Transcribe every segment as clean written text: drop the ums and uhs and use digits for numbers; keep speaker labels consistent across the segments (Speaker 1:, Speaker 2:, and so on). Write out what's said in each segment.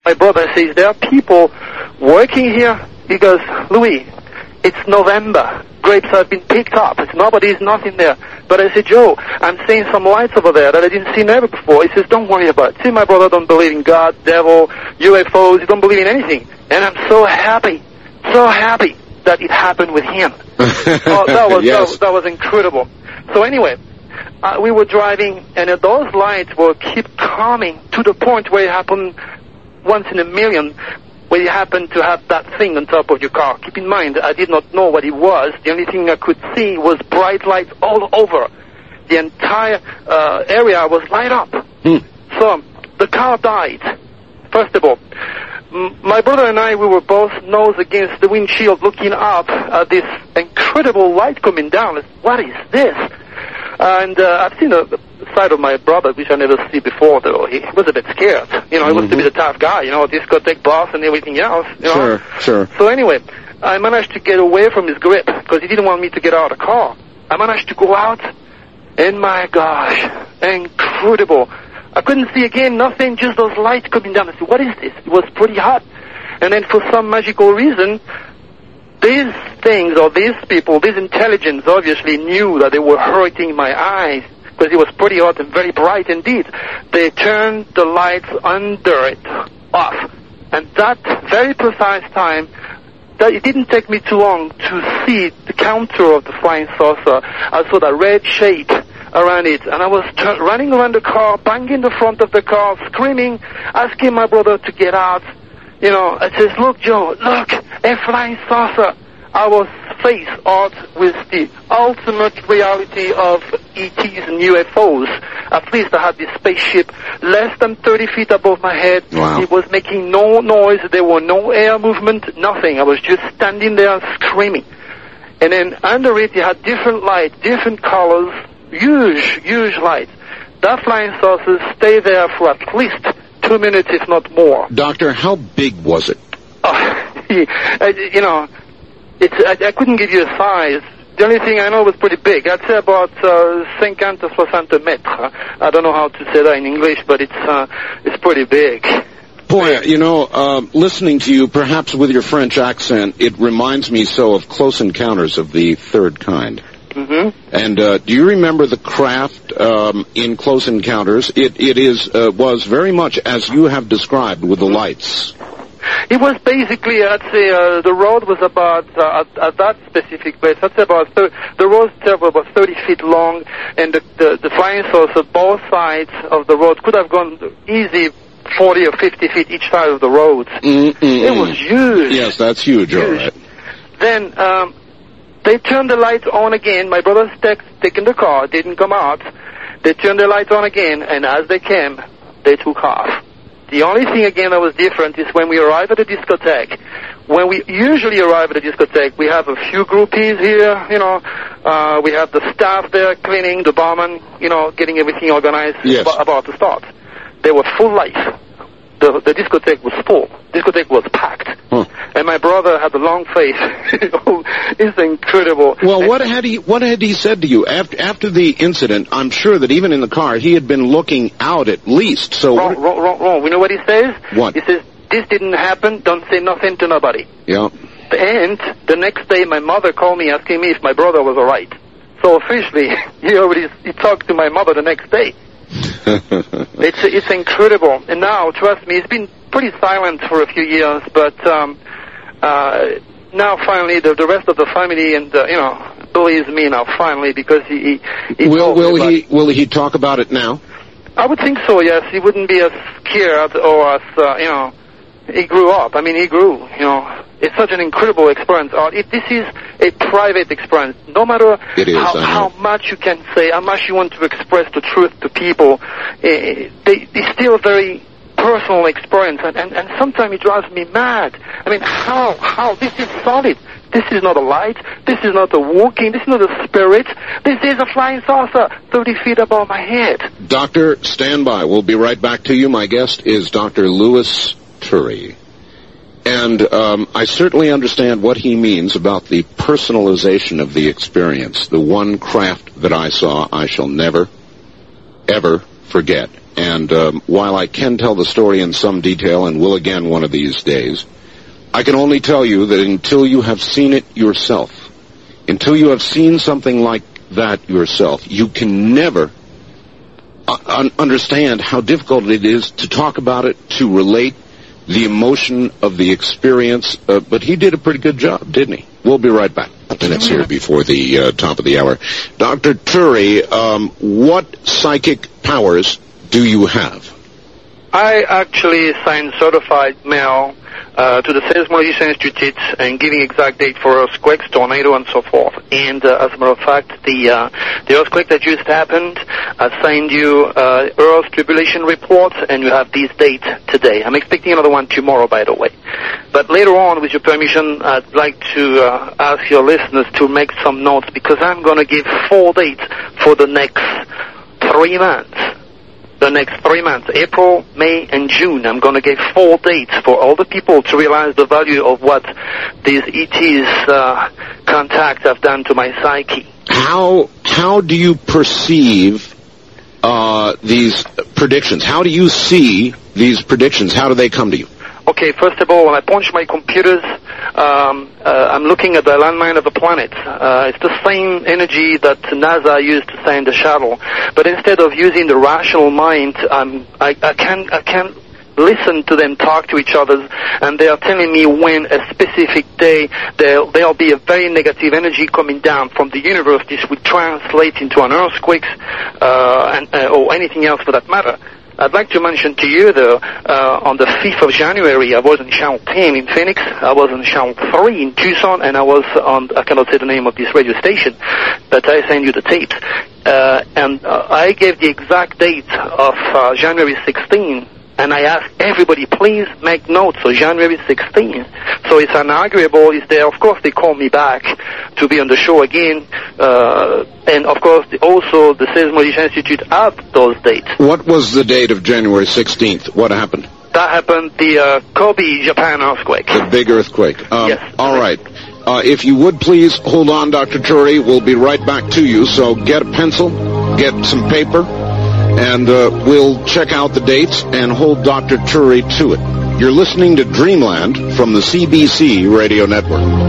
Speaker 1: My brother says, there are people working here. He goes, Louis, it's November. Grapes have been picked up. Nobody's nothing there. But I said, Joe, I'm seeing some lights over there that I didn't see never before. He says, don't worry about it. See, my brother don't believe in God, devil, UFOs. He don't believe in anything. And I'm so happy that it happened with him. That was incredible. So anyway, we were driving, and those lights will keep coming to the point where it happened once in a million, where you happen to have that thing on top of your car. Keep in mind, I did not know what it was. The only thing I could see was bright lights all over. The entire area was light up. So the car died. First of all, my brother and I, we were both nose against the windshield looking up at this incredible light coming down. What is this? And I've seen the side of my brother, which I never see before, though. He was a bit scared. He was to be the tough guy, discotheque boss and everything else.
Speaker 2: Sure.
Speaker 1: So anyway, I managed to get away from his grip because he didn't want me to get out of the car. I managed to go out, and my gosh, incredible. I couldn't see again, nothing, just those lights coming down. I said, what is this? It was pretty hot. And then for some magical reason, these things, or these people, this intelligence obviously knew that they were hurting my eyes because it was pretty hot and very bright indeed. They turned the lights under it off. And that very precise time, that it didn't take me too long to see the counter of the flying saucer. I saw that red shape around it, and I was running around the car, banging the front of the car, screaming, asking my brother to get out. I says, look, Joe, look, a flying saucer. I was face out with the ultimate reality of ETs and UFOs. At least I had this spaceship less than 30 feet above my head.
Speaker 2: Wow.
Speaker 1: It was making no noise. There were no air movement, nothing. I was just standing there screaming. And then under it, you had different lights, different colors, huge lights. That flying saucer stayed there for at least 2 minutes, if not more.
Speaker 2: Doctor, how big was it?
Speaker 1: I couldn't give you a size. The only thing I know was pretty big. I'd say about 50 or 60 metres. I don't know how to say that in English, but it's pretty big.
Speaker 2: Boy, listening to you, perhaps with your French accent, it reminds me so of Close Encounters of the Third Kind.
Speaker 1: Mm-hmm.
Speaker 2: And do you remember the craft in Close Encounters? It was very much as you have described with the lights.
Speaker 1: It was basically, I'd say, the road was about, at that specific place, I'd say about, the road itself was about 30 feet long, and the flying saucer, both sides of the road could have gone easy 40 or 50 feet each side of the road. It was huge.
Speaker 2: Yes, that's huge. All right.
Speaker 1: Then, they turned the lights on again. My brother taken the car, didn't come out. They turned the lights on again, and as they came, they took off. The only thing, again, that was different is when we arrived at the discotheque. When we usually arrive at a discotheque, we have a few groupies here, we have the staff there cleaning, the barman, getting everything organized about to start. They were full life. The discotheque was full. The discotheque was packed. And my brother had a long face. It's incredible.
Speaker 2: Well, what had he said to you after the incident? I'm sure that even in the car, he had been looking out at least. So
Speaker 1: wrong. You know what he says?
Speaker 2: What?
Speaker 1: He says, this didn't happen. Don't say nothing to nobody.
Speaker 2: Yeah.
Speaker 1: And the next day, my mother called me asking me if my brother was all right. So officially, he talked to my mother the next day. It's incredible. And now, trust me, it's been pretty silent for a few years, but now finally the rest of the family and believes me now finally, because he
Speaker 2: will he talk about it now?
Speaker 1: I would think so. Yes, he wouldn't be as scared or as he grew up. I mean, he grew. It's such an incredible experience. This is a private experience. No matter how much you can say, how much you want to express the truth to people, it's still a very personal experience, and sometimes it drives me mad. I mean, how? This is solid. This is not a light. This is not a walking. This is not a spirit. This is a flying saucer 30 feet above my head.
Speaker 2: Doctor, stand by. We'll be right back to you. My guest is Dr. Louis Turi. And I certainly understand what he means about the personalization of the experience. The one craft that I saw, I shall never, ever forget. And while I can tell the story in some detail, and will again one of these days, I can only tell you that until you have seen it yourself, until you have seen something like that yourself, you can never understand how difficult it is to talk about it, to relate the emotion of the experience. But he did a pretty good job, didn't he? We'll be right back. Minutes here before the top of the hour. Dr. Turi, what psychic powers do you have?
Speaker 1: I actually signed certified mail to the Seismologische Institute and giving exact date for earthquakes, tornado, and so forth. And as a matter of fact, the earthquake that just happened, I signed you Earth tribulation reports, and you have these dates today. I'm expecting another one tomorrow, by the way. But later on, with your permission, I'd like to ask your listeners to make some notes, because I'm going to give 4 dates for the next 3 months. The next 3 months, April, May, and June. I'm going to give 4 dates for all the people to realize the value of what these ETs contacts have done to my psyche.
Speaker 2: How do you perceive these predictions? How do you see these predictions? How do they come to you?
Speaker 1: Okay, first of all, when I punch my computers, I'm looking at the landmine of the planet. It's the same energy that NASA used to send the shuttle, but instead of using the rational mind, I can listen to them talk to each other, and they are telling me when a specific day there'll be a very negative energy coming down from the universe. This would translate into an earthquake, or anything else for that matter. I'd like to mention to you, though, on the 5th of January, I was in Channel 10 in Phoenix, I was on Channel 3 in Tucson, and I was on, I cannot say the name of this radio station, but I send you the tapes. And I gave the exact date of January 16, and I asked everybody, please make notes of January 16. So it's inaugural, is there. Of course, they called me back to be on the show again. And, of course, also the Seismologische Institute had those dates.
Speaker 2: What was the date of January 16th? What happened?
Speaker 1: That happened, the Kobe, Japan earthquake.
Speaker 2: The big earthquake.
Speaker 1: Yes.
Speaker 2: All right. If you would please hold on, Dr. Turi. We'll be right back to you. So get a pencil, get some paper, and we'll check out the dates and hold Dr. Turi to it. You're listening to Dreamland from the CBC Radio Network.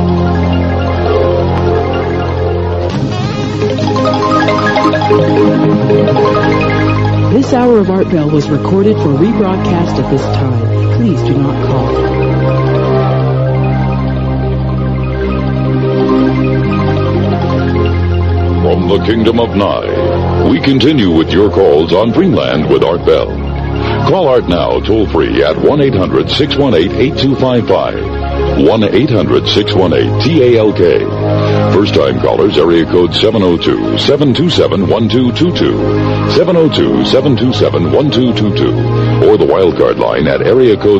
Speaker 3: This hour of Art Bell was recorded for rebroadcast at this time. Please do not call.
Speaker 4: From the Kingdom of Nye, we continue with your calls on Dreamland with Art Bell. Call Art now, toll-free at 1-800-618-8255. 1-800-618-TALK. First-time callers, area code 702-727-1222. 702-727-1222. Or the wildcard line at area code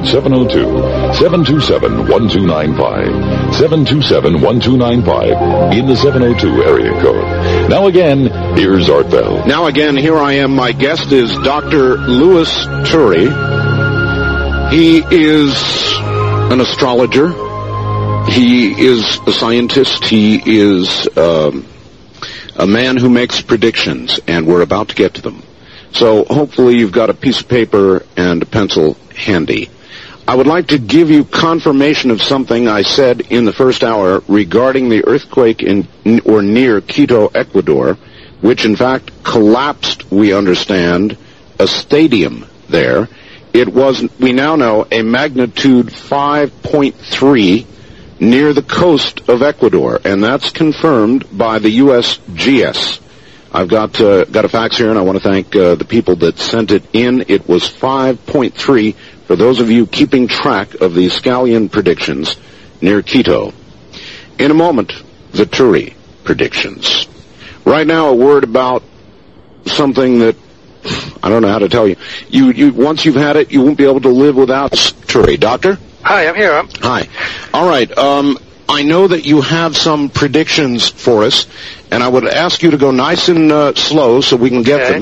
Speaker 4: 702-727-1295. 727-1295 in the 702 area code. Now again, here's Art Bell.
Speaker 2: Now again, here I am. My guest is Dr. Louis Turi. He is an astrologer. He is a scientist. He is a man who makes predictions, and we're about to get to them. So hopefully you've got a piece of paper and a pencil handy. I would like to give you confirmation of something I said in the first hour regarding the earthquake in or near Quito, Ecuador, which in fact collapsed, we understand, a stadium there. It was, we now know, a magnitude 5.3 near the coast of Ecuador, and that's confirmed by the USGS. I've got a fax here, and I want to thank the people that sent it in. It was 5.3 for those of you keeping track of the scallion predictions near Quito. In a moment, the Turi predictions. Right now, a word about something that I don't know how to tell you. You once you've had it, you won't be able to live without Turi. Doctor?
Speaker 1: Hi, I'm here.
Speaker 2: Hi. All right. I know that you have some predictions for us, and I would ask you to go nice and slow so we can get them.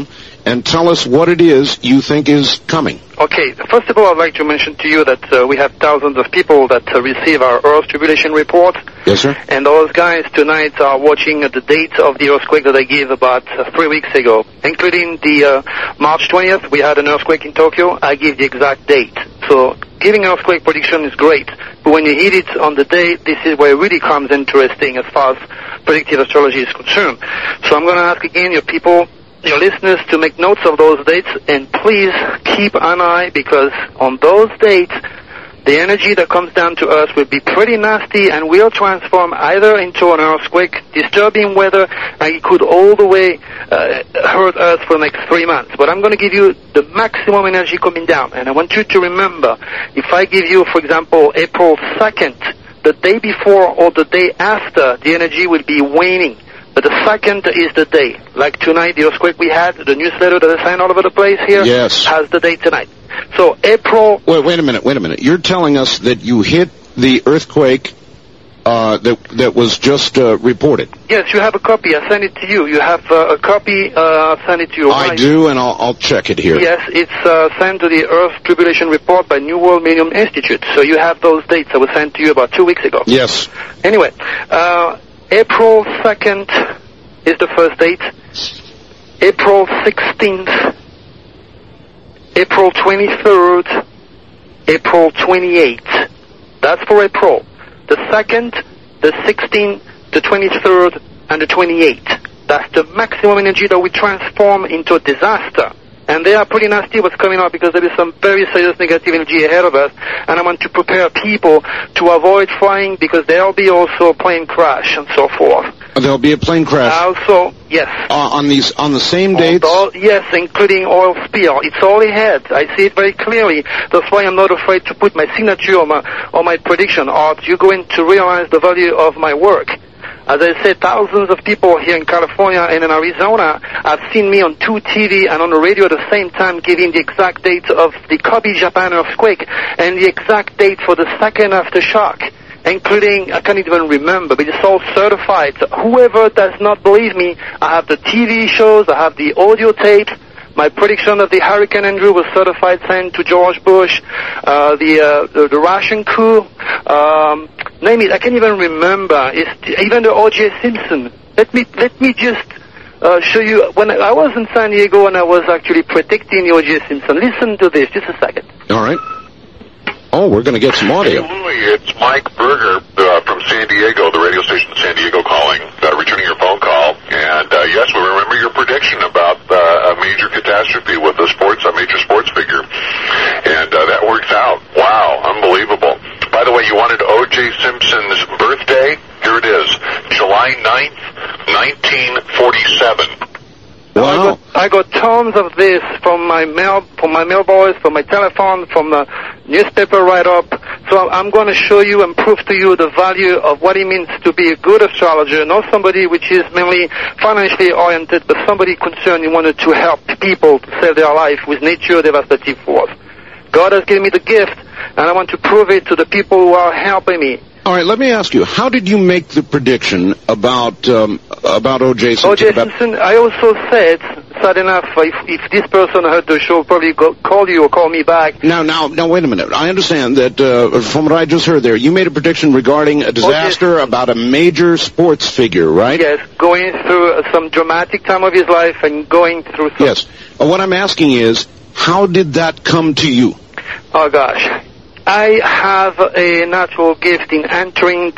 Speaker 2: and tell us what it is you think is coming.
Speaker 1: Okay, first of all, I'd like to mention to you that we have thousands of people that receive our Earth Tribulation report.
Speaker 2: Yes, sir.
Speaker 1: And those guys tonight are watching the date of the earthquake that I gave about 3 weeks ago, including the March 20th. We had an earthquake in Tokyo. I gave the exact date. So giving earthquake prediction is great, but when you hit it on the day, this is where it really comes interesting as far as predictive astrology is concerned. So I'm going to ask again your people, your listeners, to make notes of those dates, and please keep an eye, because on those dates, the energy that comes down to us will be pretty nasty and will transform either into an earthquake, disturbing weather, and it could all the way hurt us for the next 3 months. But I'm going to give you the maximum energy coming down, and I want you to remember, if I give you, for example, April 2nd, the day before or the day after, the energy will be waning. But the 2nd is the day. Like tonight, the earthquake we had, the newsletter that I signed all over the place here,
Speaker 2: yes,
Speaker 1: has the date tonight. So April...
Speaker 2: Wait a minute. You're telling us that you hit the earthquake that was just reported?
Speaker 1: Yes, you have a copy. I sent it to you. You have a copy. I sent it to you.
Speaker 2: I do, and I'll check it here.
Speaker 1: Yes, it's sent to the Earth Tribulation Report by New World Millennium Institute. So you have those dates that were sent to you about 2 weeks ago.
Speaker 2: Yes.
Speaker 1: Anyway, April 2nd is the first date. April 16th. April 23rd. April 28th. That's for April. The 2nd, the 16th, the 23rd, and the 28th. That's the maximum energy that we transform into a disaster. And they are pretty nasty what's coming up, because there is some very serious negative energy ahead of us. And I want to prepare people to avoid flying, because there'll be also a plane crash and so forth.
Speaker 2: There'll be a plane crash.
Speaker 1: Also, yes.
Speaker 2: On the same dates?
Speaker 1: Yes, including oil spill. It's all ahead. I see it very clearly. That's why I'm not afraid to put my signature on my prediction. Or you going to realize the value of my work. As I said, thousands of people here in California and in Arizona have seen me on 2 TV and on the radio at the same time, giving the exact date of the Kobe, Japan earthquake and the exact date for the second aftershock, including, I can't even remember, but it's all certified. So whoever does not believe me, I have the TV shows, I have the audio tape. My prediction of the Hurricane Andrew was certified, sent to George Bush. The Russian coup, name it, I can't even remember. Even the O.J. Simpson. Let me just show you. When I was in San Diego and I was actually predicting the O.J. Simpson. Listen to this, just a second.
Speaker 2: All right. Oh, we're going to get some audio.
Speaker 5: Hey, Louis, it's Mike Berger from San Diego, the radio station in San Diego calling, returning your phone call. And yes, we remember your prediction about a major catastrophe with a major sports figure. And that works out. Wow, unbelievable. By the way, you wanted O.J. Simpson's birthday? Here it is, July 9th, 1947.
Speaker 2: Wow.
Speaker 1: I got tons of this from my mailboys, from my telephone, from the newspaper write-up. So I'm going to show you and prove to you the value of what it means to be a good astrologer, not somebody which is mainly financially oriented, but somebody concerned and wanted to help people to save their life with nature devastative force. God has given me the gift, and I want to prove it to the people who are helping me.
Speaker 2: All right, let me ask you, how did you make the prediction about O.J. Simpson?
Speaker 1: O.J. Simpson, I also said, sad enough, if this person heard the show, probably call you or call me back.
Speaker 2: Now, wait a minute. I understand that from what I just heard there, you made a prediction regarding a disaster about a major sports figure, right?
Speaker 1: Yes, going through some dramatic time of his life and going through some...
Speaker 2: Yes. What I'm asking is, how did that come to you?
Speaker 1: Oh, gosh. I have a natural gift in entering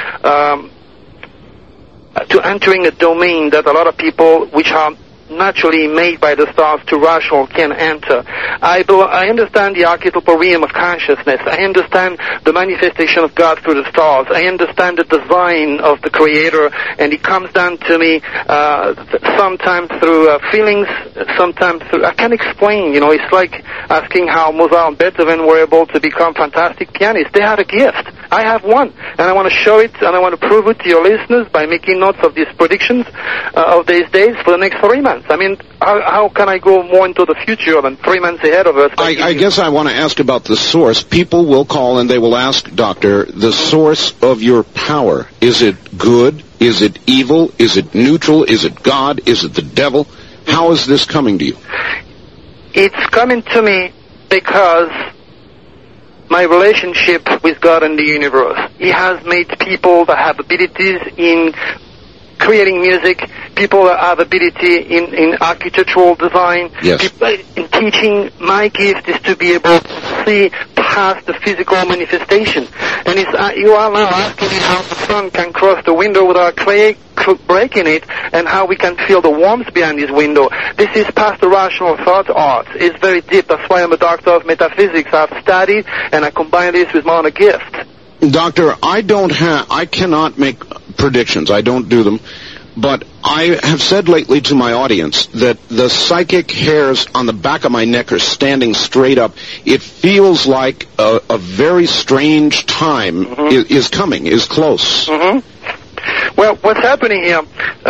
Speaker 1: entering a domain that a lot of people, which are naturally made by the stars to rush or can enter. I understand the archetypal realm of consciousness. I understand the manifestation of God through the stars. I understand the design of the Creator, and it comes down to me sometimes through feelings, sometimes through... I can't explain, it's like asking how Mozart and Beethoven were able to become fantastic pianists. They had a gift. I have one, and I want to show it, and I want to prove it to your listeners by making notes of these predictions of these days for the next 3 months. I mean, how can I go more into the future than 3 months ahead of us?
Speaker 2: I guess I want to ask about the source. People will call and they will ask, Doctor, the source of your power. Is it good? Is it evil? Is it neutral? Is it God? Is it the devil? How is this coming to you?
Speaker 1: It's coming to me because my relationship with God and the universe. He has made people that have abilities in creating music, people that have ability in architectural design.
Speaker 2: Yes.
Speaker 1: People in teaching. My gift is to be able to see past the physical manifestation. And you are now asking me how the sun can cross the window without breaking it, and how we can feel the warmth behind this window. This is past the rational thought art. It's very deep. That's why I'm a doctor of metaphysics. I've studied, and I combine this with my own gift.
Speaker 2: Doctor, I cannot make predictions. I don't do them. But I have said lately to my audience that the psychic hairs on the back of my neck are standing straight up. It feels like a very strange time is coming, is close.
Speaker 1: Mm-hmm. Well, what's happening here,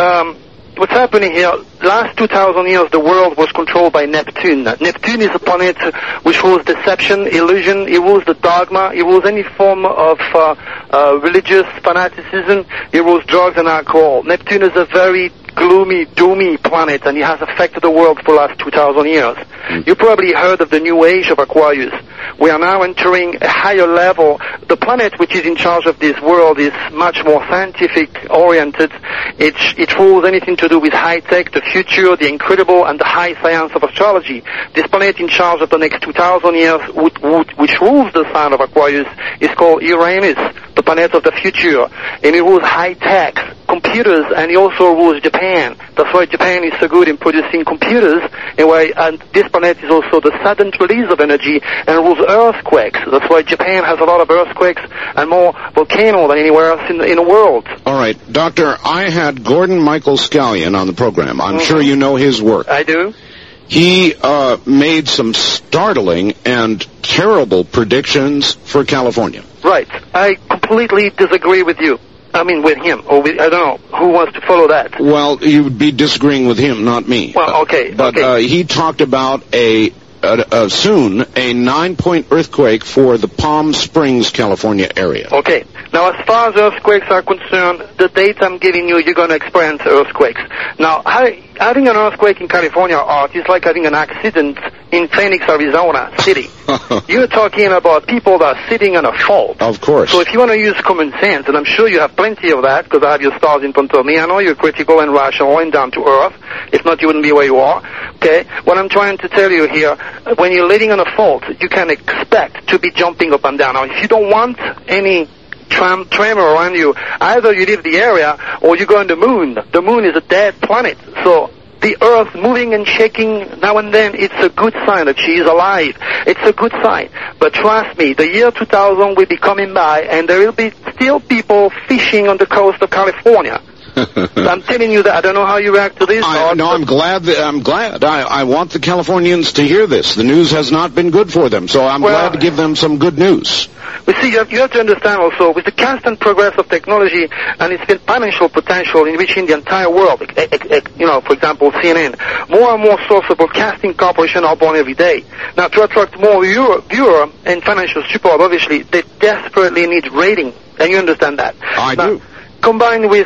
Speaker 1: last 2,000 years, the world was controlled by Neptune. Neptune is a planet which rules deception, illusion, it rules the dogma, it rules any form of religious fanaticism, it rules drugs and alcohol. Neptune is a very gloomy, doomy planet, and it has affected the world for the last 2,000 years. You probably heard of the new age of Aquarius. We are now entering a higher level. The planet which is in charge of this world is much more scientific-oriented. It rules anything to do with high-tech, the future, the incredible, and the high science of astrology. This planet in charge of the next 2,000 years, which rules the sign of Aquarius, is called Uranus, the planet of the future. And it rules high-tech, computers, and it also rules Japan. That's why Japan is so good in producing computers, and this planet is also the sudden release of energy and rules earthquakes. That's why Japan has a lot of earthquakes and more volcanoes than anywhere else in the world.
Speaker 2: All right, Doctor, I had Gordon Michael Scallion on the program. I'm sure you know his work.
Speaker 1: I do.
Speaker 2: He made some startling and terrible predictions for California.
Speaker 1: Right. I completely disagree with you. I mean, with him, or with, I don't know, who wants to follow that?
Speaker 2: Well, you would be disagreeing with him, not me.
Speaker 1: Well, okay.
Speaker 2: But he talked about soon a 9-point earthquake for the Palm Springs, California area.
Speaker 1: Okay. Now, as far as earthquakes are concerned, the date I'm giving you, you're going to experience earthquakes. Now, having an earthquake in California, Art, is like having an accident in Phoenix, Arizona city. You're talking about people that are sitting on a fault.
Speaker 2: Of course.
Speaker 1: So if you want to use common sense, and I'm sure you have plenty of that, because I have your stars in front of me, I know you're critical and rational and down to earth. If not, you wouldn't be where you are. Okay? What I'm trying to tell you here, when you're living on a fault, you can expect to be jumping up and down. Now, if you don't want any tremor around you, either you leave the area or you go on the moon. The moon is a dead planet. So the earth moving and shaking now and then, it's a good sign that she is alive. It's a good sign. But trust me, the year 2000 will be coming by, and there will be still people fishing on the coast of California. I'm telling you that. I don't know how you react to this.
Speaker 2: I'm glad. I want the Californians to hear this. The news has not been good for them, so I'm glad to give them some good news.
Speaker 1: We see, you have to understand also, with the constant progress of technology and its financial potential in reaching the entire world, for example, CNN, more and more sources of broadcasting corporations are born every day. Now, to attract more viewer and financial support, obviously, they desperately need rating, and you understand that.
Speaker 2: I do.
Speaker 1: Combined with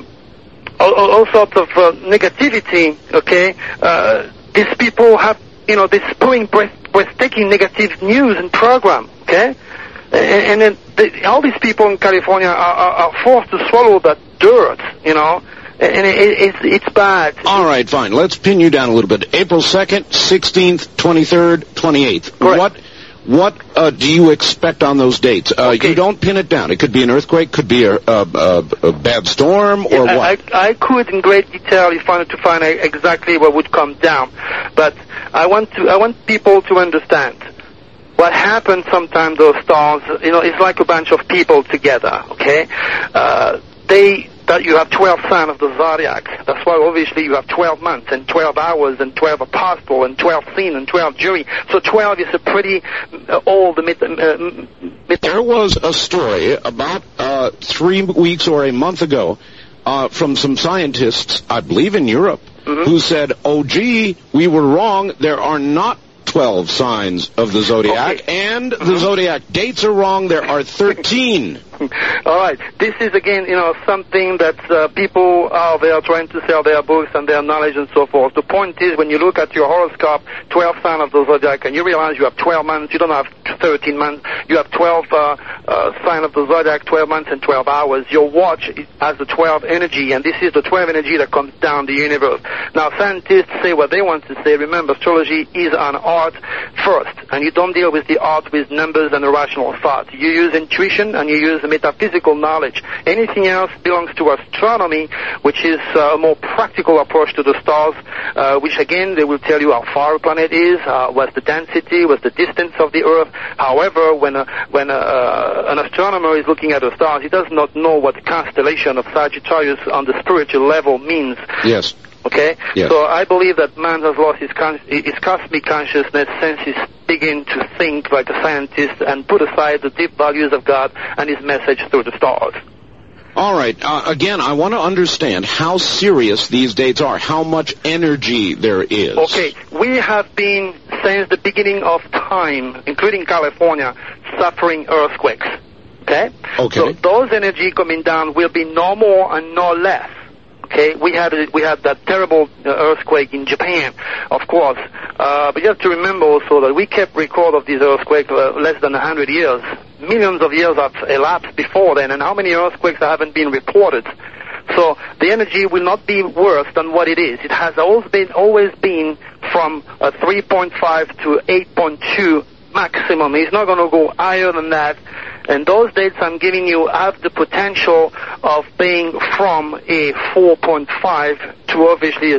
Speaker 1: all sorts of negativity, okay, these people have, this spewing breathtaking negative news and program, okay? And then all these people in California are forced to swallow that dirt, and it's bad.
Speaker 2: All right, fine. Let's pin you down a little bit. April 2nd, 16th, 23rd, 28th.
Speaker 1: Correct.
Speaker 2: What do you expect on those dates?
Speaker 1: Okay.
Speaker 2: You don't pin it down. It could be an earthquake, could be a bad storm, or what?
Speaker 1: I could in great detail if I wanted to find out exactly what would come down, but I want people to understand. What happens sometimes, those stars, it's like a bunch of people together, okay? That you have 12 signs of the zodiac. That's why obviously you have 12 months and 12 hours and 12 apostles and 12 scenes and 12 jury. So 12 is a pretty old myth.
Speaker 2: There was a story about 3 weeks or a month ago from some scientists, I believe in Europe, who said, oh, gee, we were wrong. There are not 12 signs of the zodiac, and the zodiac dates are wrong. There are 13.
Speaker 1: All right. This is, again, something that people are there trying to sell their books and their knowledge and so forth. The point is, when you look at your horoscope, 12 signs of the zodiac, and you realize you have 12 months, you don't have 13 months, you have 12 signs of the zodiac, 12 months and 12 hours. Your watch has the 12 energy, and this is the 12 energy that comes down the universe. Now, scientists say what they want to say. Remember, astrology is an art first, and you don't deal with the art with numbers and irrational thought. You use intuition and you use metaphysical knowledge. Anything else belongs to astronomy, which is a more practical approach to the stars, which again, they will tell you how far a planet is, what's the density, what's the distance of the Earth. However, when an astronomer is looking at the stars, he does not know what the constellation of Sagittarius on the spiritual level means.
Speaker 2: Yes.
Speaker 1: Okay?
Speaker 2: Yes.
Speaker 1: So I believe that man has lost his cosmic consciousness since he's begin to think like a scientist and put aside the deep values of God and his message through the stars.
Speaker 2: All right. Again, I want to understand how serious these dates are, how much energy there is.
Speaker 1: Okay. We have been, since the beginning of time, including California, suffering earthquakes. Okay?
Speaker 2: Okay.
Speaker 1: So those energy coming down will be no more and no less. Okay, we had that terrible earthquake in Japan, of course. But you have to remember also that we kept record of these earthquakes less than 100 years. Millions of years have elapsed before then, and how many earthquakes haven't been reported? So the energy will not be worse than what it is. It has always been from 3.5 to 8.2 maximum. It's not going to go higher than that. And those dates I'm giving you have the potential of being from a 4.5 to obviously a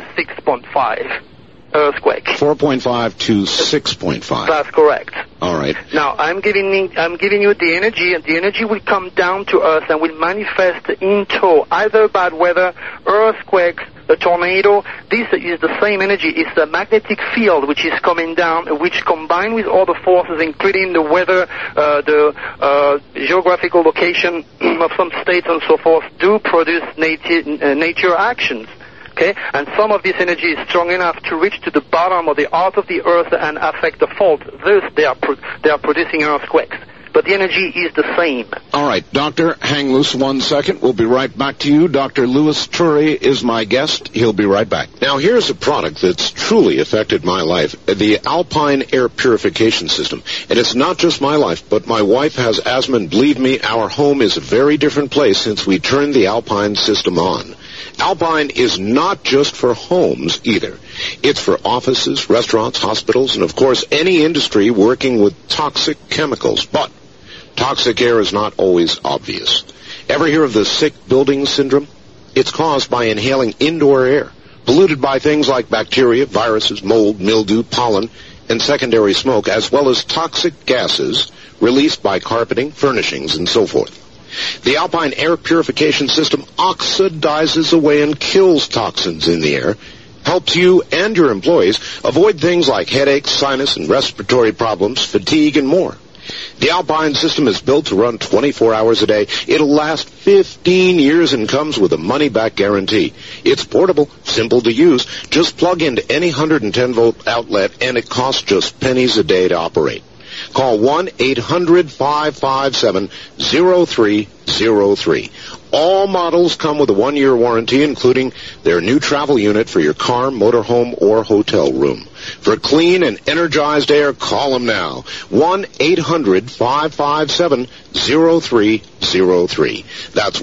Speaker 1: 6.5 earthquake.
Speaker 2: 4.5 to 6.5.
Speaker 1: That's correct.
Speaker 2: All right.
Speaker 1: Now, I'm giving you the energy, and the energy will come down to us and will manifest into either bad weather, earthquakes, a tornado. This is the same energy. It's the magnetic field which is coming down, which combined with other forces, including the weather, the geographical location of some states and so forth, do produce nature actions. Okay, and some of this energy is strong enough to reach to the bottom of the heart of the earth and affect the fault. Thus, they are producing earthquakes. But the energy is the same. All
Speaker 2: right, Doctor, hang loose 1 second. We'll be right back to you. Dr. Louis Turi is my guest. He'll be right back. Now, here's a product that's truly affected my life, the Alpine Air Purification System. And it's not just my life, but my wife has asthma, and believe me, our home is a very different place since we turned the Alpine system on. Alpine is not just for homes either. It's for offices, restaurants, hospitals, and of course any industry working with toxic chemicals. But toxic air is not always obvious. Ever hear of the sick building syndrome? It's caused by inhaling indoor air, polluted by things like bacteria, viruses, mold, mildew, pollen, and secondary smoke, as well as toxic gases released by carpeting, furnishings, and so forth. The Alpine Air Purification System oxidizes away and kills toxins in the air, helps you and your employees avoid things like headaches, sinus and respiratory problems, fatigue, and more. The Alpine system is built to run 24 hours a day. It'll last 15 years and comes with a money-back guarantee. It's portable, simple to use. Just plug into any 110-volt outlet, and it costs just pennies a day to operate. Call 1-800-557-0303. All models come with a 1-year warranty, including their new travel unit for your car, motorhome, or hotel room. For clean and energized air, call them now. 1-800-557-0303. That's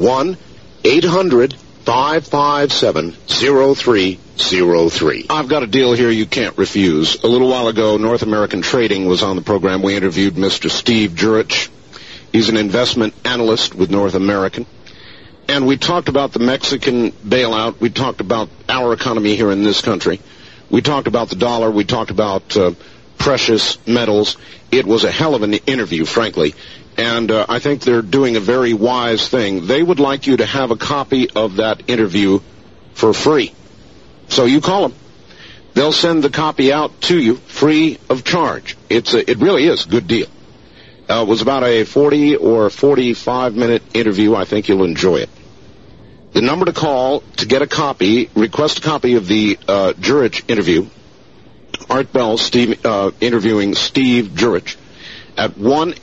Speaker 2: 1-800-557-0303. I've got a deal here you can't refuse. A little while ago, North American Trading was on the program. We interviewed Mr. Steve Jurich. He's an investment analyst with North American. And we talked about the Mexican bailout. We talked about our economy here in this country. We talked about the dollar. We talked about precious metals. It was a hell of an interview, frankly. And I think they're doing a very wise thing. They would like you to have a copy of that interview for free. So you call them. They'll send the copy out to you free of charge. It really is a good deal. It was about a 40 or 45-minute interview. I think you'll enjoy it. The number to call to get a copy, request a copy of the Jurich interview, Art Bell, interviewing Steve Jurich at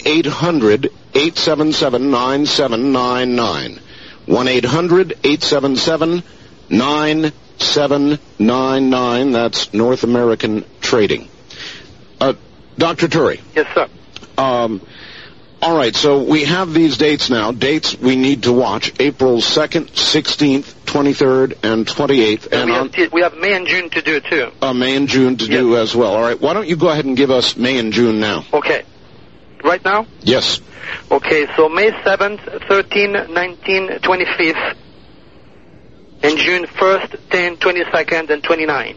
Speaker 2: 1-800-877-9799. 1-800-877-9799. That's North American Trading. Dr. Turi.
Speaker 1: Yes, sir.
Speaker 2: All right, so we have these dates now. Dates we need to watch: April 2nd, 16th, 23rd, and 28th.
Speaker 1: And we have May and June to do, too.
Speaker 2: May and June to do as well. All right, why don't you go ahead and give us May and June now?
Speaker 1: Okay. Right now?
Speaker 2: Yes.
Speaker 1: Okay, so May 7th, 13th, 19th, 25th, and June 1st, 10th, 22nd, and 29th.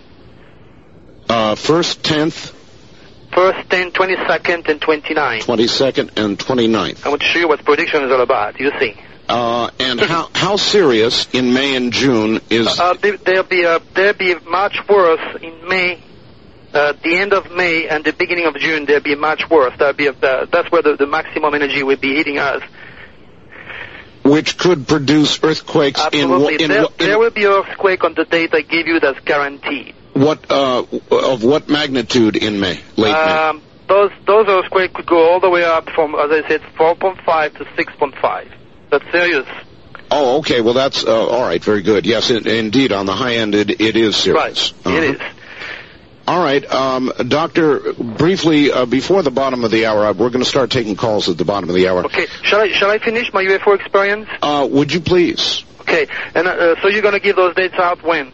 Speaker 2: 1st, 10th.
Speaker 1: 1st, 10th, 22nd, and 29th.
Speaker 2: 22nd and 29th.
Speaker 1: I want to show you what prediction is all about. You see.
Speaker 2: And how serious in May and June is?
Speaker 1: There'll be much worse in May. The end of May and the beginning of June, there'll be much worse. That's where the maximum energy will be hitting us.
Speaker 2: Which could produce earthquakes.
Speaker 1: Absolutely. There will be earthquake on the date I give you. That's guaranteed.
Speaker 2: Of what magnitude in May? Late May?
Speaker 1: Those earthquakes could go all the way up from, as I said, 4.5 to 6.5. That's serious.
Speaker 2: Oh, okay. Well, that's all right. Very good. Yes, indeed, on the high end, it is serious.
Speaker 1: Right. It is.
Speaker 2: All right, Doctor. Briefly, before the bottom of the hour, we're going to start taking calls at the bottom of the hour.
Speaker 1: Okay. Shall I finish my UFO experience?
Speaker 2: Would you please?
Speaker 1: Okay. And so you're going to give those dates out when?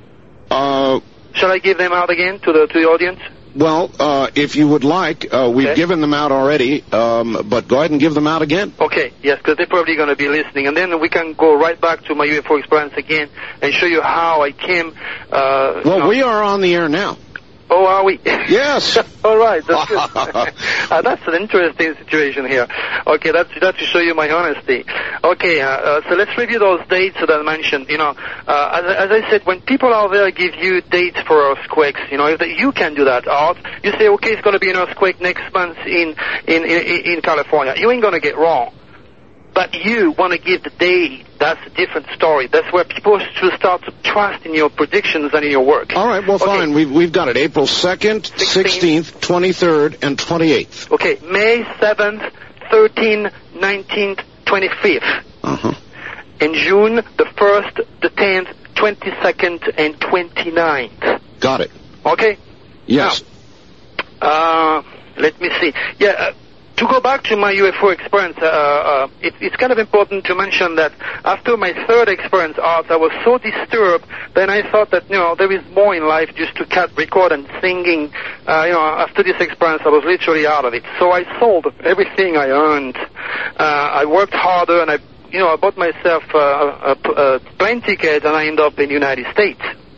Speaker 1: Shall I give them out again to the audience?
Speaker 2: Well, if you would like, we've given them out already, but go ahead and give them out again.
Speaker 1: Okay, yes, because they're probably going to be listening. And then we can go right back to my UFO experience again and show you how I came...
Speaker 2: we are on the air now.
Speaker 1: Oh, are we?
Speaker 2: Yes.
Speaker 1: All right, that's good. That's an interesting situation here. Okay, that's to show you my honesty. Okay, so let's review those dates that I mentioned. You know, as I said, when people out there give you dates for earthquakes, you know, if you can do that, Art. You say, okay, it's going to be an earthquake next month in California. You ain't going to get wrong. But you want to give the date. That's a different story. That's where people should start to trust in your predictions and in your work.
Speaker 2: All right, well, fine. We've got it. April 2nd, 16th, 23rd, and 28th.
Speaker 1: Okay, May 7th, 13th, 19th, 25th.
Speaker 2: Uh-huh.
Speaker 1: In June, the 1st, the 10th, 22nd, and 29th.
Speaker 2: Got it.
Speaker 1: Okay?
Speaker 2: Yes.
Speaker 1: Now, let me see. To go back to my UFO experience, it's kind of important to mention that after my third experience, Art, I was so disturbed, then I thought that, you know, there is more in life just to cut, record, and singing. After this experience, I was literally out of it. So I sold everything I earned. I worked harder, and I bought myself a plane ticket, and I ended up in the United States.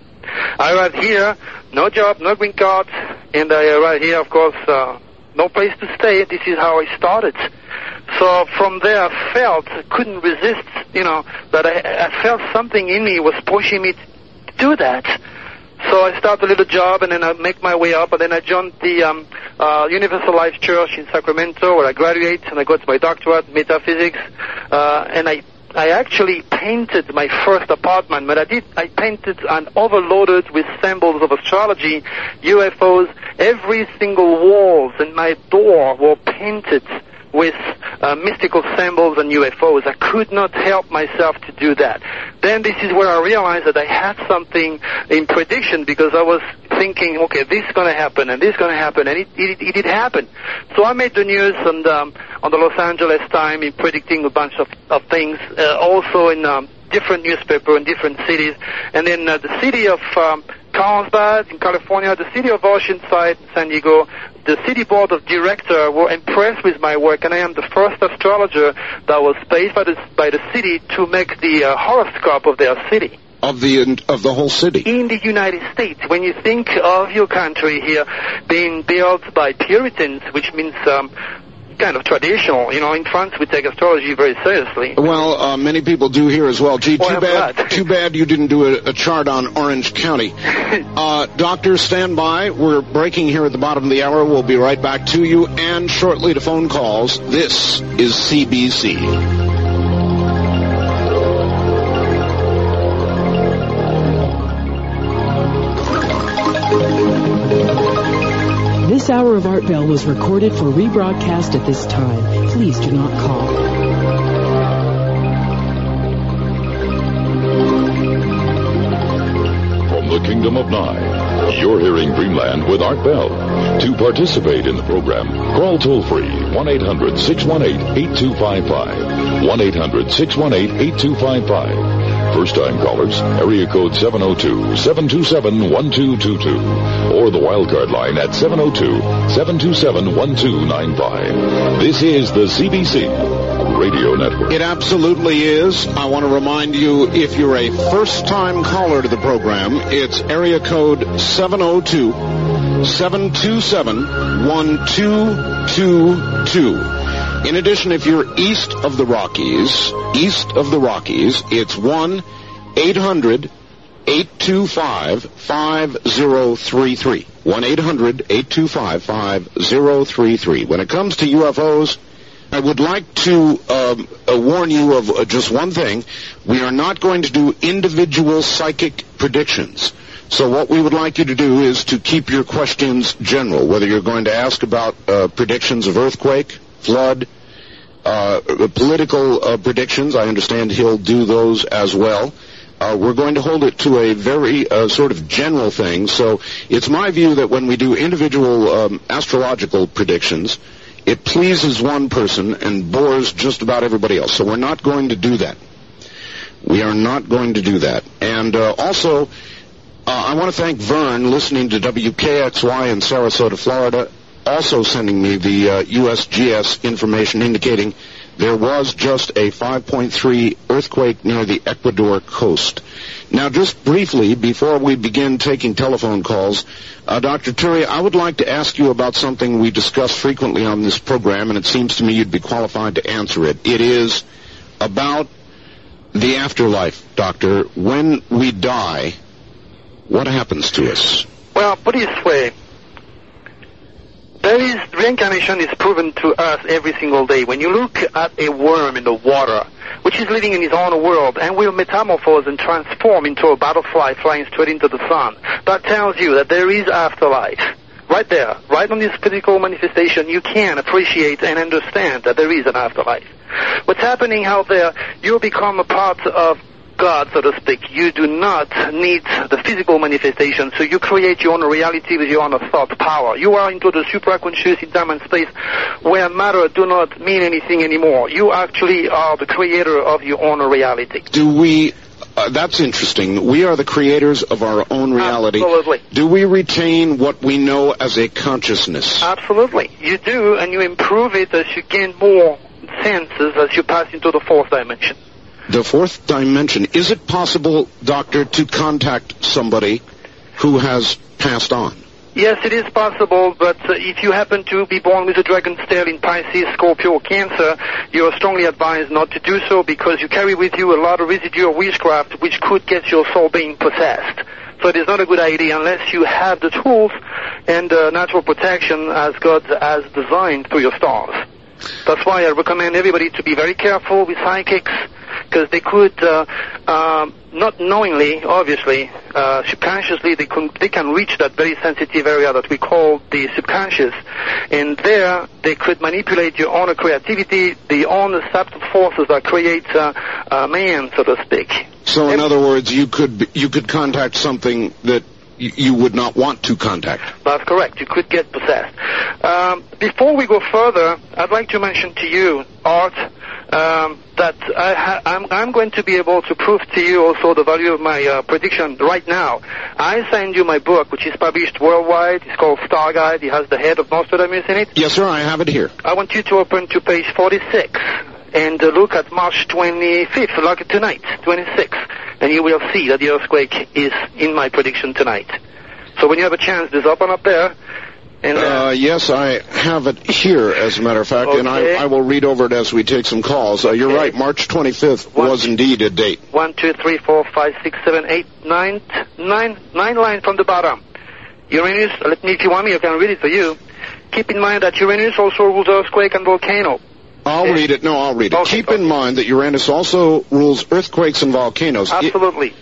Speaker 1: I arrived here, no job, no green card, and I arrived here, of course, no place to stay. This is how I started. So from there, I couldn't resist, that I felt something in me was pushing me to do that. So I started a little job, and then I make my way up, and then I joined the Universal Life Church in Sacramento, where I graduate, and I got my doctorate in metaphysics, and I actually painted my first apartment, but I painted and overloaded with symbols of astrology, UFOs. Every single walls and my door were painted with mystical symbols and UFOs. I could not help myself to do that. Then this is where I realized that I had something in prediction, because I was thinking, okay, this is going to happen, and this is going to happen, and it did happen. So I made the news on the Los Angeles Times in predicting a bunch of things, also in different newspapers in different cities. And then the city of Carlsbad in California, the city of Oceanside, San Diego, the city board of directors were impressed with my work, and I am the first astrologer that was paid by the city to make the horoscope of their city.
Speaker 2: Of the whole city? In
Speaker 1: the United States. When you think of your country here being built by Puritans, which means kind of traditional. In France we take astrology very seriously.
Speaker 2: Well, many people do here as well. Gee, too bad you didn't do a chart on Orange County. Doctor, stand by. We're breaking here at the bottom of the hour. We'll be right back to you, and shortly to phone calls. This is CBC.
Speaker 3: This hour of Art Bell was recorded for rebroadcast at this time. Please do not call.
Speaker 4: From the Kingdom of Nye, you're hearing Dreamland with Art Bell. To participate in the program, call toll-free 1-800-618-8255. 1-800-618-8255. First-time callers, area code 702-727-1222. Or the wildcard line at 702-727-1295. This is the CBC Radio Network.
Speaker 2: It absolutely is. I want to remind you, if you're a first-time caller to the program, it's area code 702-727-1222. In addition, if you're east of the Rockies, it's 1-800-825-5033. 1-800-825-5033. When it comes to UFOs, I would like to warn you of just one thing. We are not going to do individual psychic predictions. So what we would like you to do is to keep your questions general, whether you're going to ask about predictions of earthquake, flood, political predictions. I understand he'll do those as well. We're going to hold it to a very sort of general thing. So it's my view that when we do individual astrological predictions, it pleases one person and bores just about everybody else. So we're not going to do that. We are not going to do that. And also, I want to thank Vern, listening to WKXY in Sarasota, Florida, also sending me the USGS information indicating there was just a 5.3 earthquake near the Ecuador coast. Now, just briefly, before we begin taking telephone calls, Dr. Turi, I would like to ask you about something we discuss frequently on this program, and it seems to me you'd be qualified to answer it. It is about the afterlife, Doctor. When we die, what happens to us?
Speaker 1: Well, put it this way. Reincarnation is proven to us every single day. When you look at a worm in the water, which is living in his own world and will metamorphose and transform into a butterfly flying straight into the sun, that tells you that there is afterlife. Right there, right on this physical manifestation, you can appreciate and understand that there is an afterlife. What's happening out there, you become a part of God, so to speak. You do not need the physical manifestation, so you create your own reality with your own thought power. You are into the supraconscious in time and space where matter do not mean anything anymore. You actually are the creator of your own reality.
Speaker 2: That's interesting. We are the creators of our own reality.
Speaker 1: Absolutely.
Speaker 2: Do we retain what we know as a consciousness?
Speaker 1: Absolutely. You do, and you improve it as you gain more senses as you pass into the fourth dimension.
Speaker 2: The fourth dimension. Is it possible, Doctor, to contact somebody who has passed on?
Speaker 1: Yes, it is possible, but if you happen to be born with a dragon's tail in Pisces, Scorpio, or Cancer, you are strongly advised not to do so because you carry with you a lot of residual witchcraft which could get your soul being possessed. So it is not a good idea unless you have the tools and natural protection as God has designed through your stars. That's why I recommend everybody to be very careful with psychics, because they could, not knowingly, obviously, subconsciously, they can reach that very sensitive area that we call the subconscious. And there, they could manipulate your own creativity, the own subtle forces that create man, so to speak.
Speaker 2: So, in other words, you could contact something that you would not want to contact.
Speaker 1: That's correct. You could get possessed. Before we go further, I'd like to mention to you, Art, that I'm going to be able to prove to you also the value of my prediction right now. I send you my book, which is published worldwide. It's called Star Guide. It has the head of Nostradamus in it.
Speaker 2: Yes, sir. I have it here.
Speaker 1: I want you to open to page 46 and look at March 25th, like tonight, 26th, and you will see that the earthquake is in my prediction tonight. So when you have a chance, just open up there. And,
Speaker 2: yes, I have it here, as a matter of fact,
Speaker 1: okay.
Speaker 2: And I will read over it as we take some calls. You're right, March 25th was indeed a date.
Speaker 1: 1, 2, 3, 4, 5, 6, 7, 8, 9 lines from the bottom. Uranus, if you want me, I can read it for you. Keep in mind that Uranus also rules earthquake and volcano.
Speaker 2: I'll read it. No, I'll read it.
Speaker 1: Okay,
Speaker 2: Keep in mind that Uranus also rules earthquakes and volcanoes.
Speaker 1: Absolutely.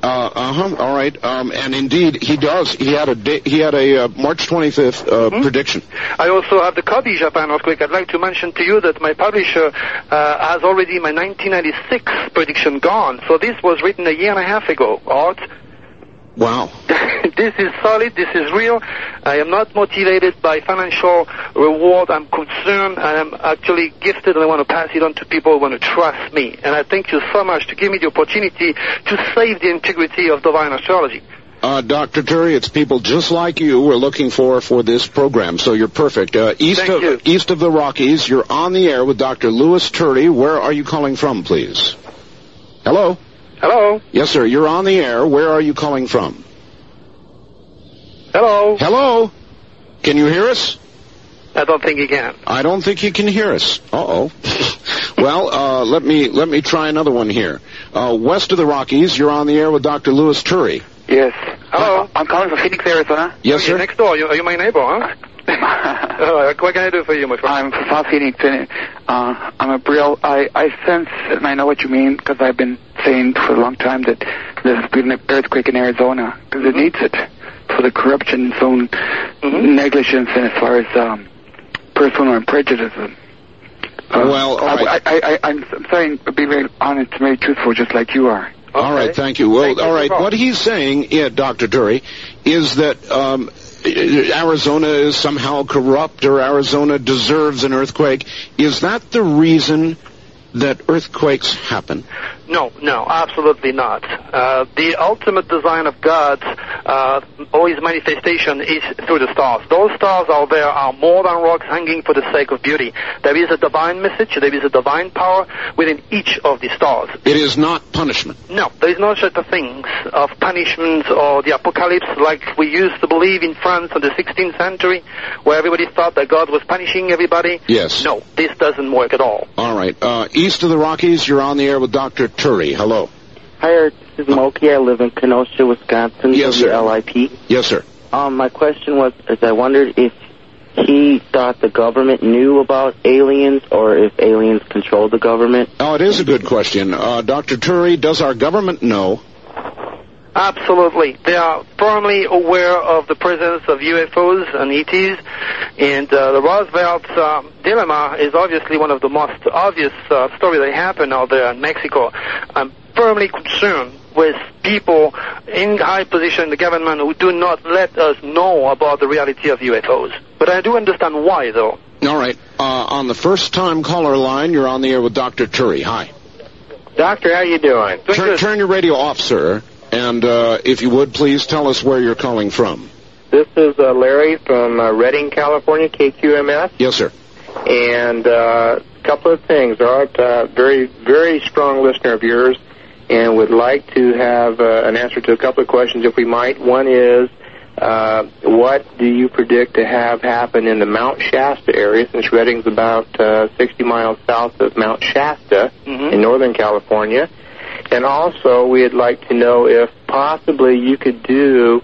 Speaker 2: All right. And indeed, he does. He had a March 25th prediction.
Speaker 1: I also have the Kobe Japan earthquake. I'd like to mention to you that my publisher has already my 1996 prediction gone. So this was written a year and a half ago, Art.
Speaker 2: Wow.
Speaker 1: This is solid. This is real. I am not motivated by financial reward. I'm concerned. I am actually gifted, and I want to pass it on to people who want to trust me. And I thank you so much to give me the opportunity to save the integrity of divine astrology.
Speaker 2: Dr. Turi, it's people just like you we're looking for this program, so you're perfect. East of the Rockies, you're on the air with Dr. Louis Turi. Where are you calling from, please? Hello?
Speaker 1: Hello?
Speaker 2: Yes, sir. You're on the air. Where are you calling from?
Speaker 1: Hello?
Speaker 2: Hello? Can you hear us?
Speaker 1: I don't think you can.
Speaker 2: I don't think you can hear us. Uh-oh. Well, let me try another one here. West of the Rockies, you're on the air with Dr. Louis Turi.
Speaker 6: Yes.
Speaker 1: Hello?
Speaker 6: I'm calling from Phoenix, Arizona.
Speaker 2: Yes, sir.
Speaker 1: Next door. Are you my neighbor, huh? What can I do for you, my friend?
Speaker 6: I'm from South Phoenix, and I'm a real. I sense, and I know what you mean, because I've been saying for a long time that there's been an earthquake in Arizona, because it needs it for the corruption, its own negligence, and as far as personal and prejudice.
Speaker 2: Well, all right.
Speaker 6: I'm sorry to be very honest, very truthful, just like you are.
Speaker 2: Okay. All right, thank you. Well, all right, what he's saying, Dr. Turi, is that Arizona is somehow corrupt or Arizona deserves an earthquake. Is that the reason that earthquakes happen?
Speaker 1: No, absolutely not. The ultimate design of God, or his manifestation, is through the stars. Those stars out there are more than rocks hanging for the sake of beauty. There is a divine message, there is a divine power within each of the stars.
Speaker 2: It is not punishment.
Speaker 1: No, there is no such a thing of punishment or the apocalypse like we used to believe in France in the 16th century, where everybody thought that God was punishing everybody.
Speaker 2: Yes.
Speaker 1: No, this doesn't work at all.
Speaker 2: All right. East of the Rockies, you're on the air with Dr. Turi. Hello.
Speaker 7: Hi, Eric. This is Moki. I live in Kenosha, Wisconsin.
Speaker 2: Yes, sir.
Speaker 7: LIP.
Speaker 2: Yes, sir.
Speaker 7: My question was, I wondered if he thought the government knew about aliens or if aliens controlled the government.
Speaker 2: Oh, it is a good question. Dr. Turi, does our government know?
Speaker 1: Absolutely. They are firmly aware of the presence of UFOs and ETs, and the Roosevelt dilemma is obviously one of the most obvious stories that happen out there in Mexico. I'm firmly concerned with people in high position in the government who do not let us know about the reality of UFOs. But I do understand why, though.
Speaker 2: All right. On the first-time caller line, you're on the air with Dr. Turi. Hi.
Speaker 1: Doctor, how you doing?
Speaker 2: Turn your radio off, sir. And if you would, please tell us where you're calling from.
Speaker 8: This is Larry from Redding, California, KQMS.
Speaker 2: Yes, sir.
Speaker 8: And a couple of things. Art, very, very strong listener of yours, and would like to have an answer to a couple of questions, if we might. One is, what do you predict to have happen in the Mount Shasta area, since Redding's about 60 miles south of Mount Shasta in Northern California? And also, we'd like to know if possibly you could do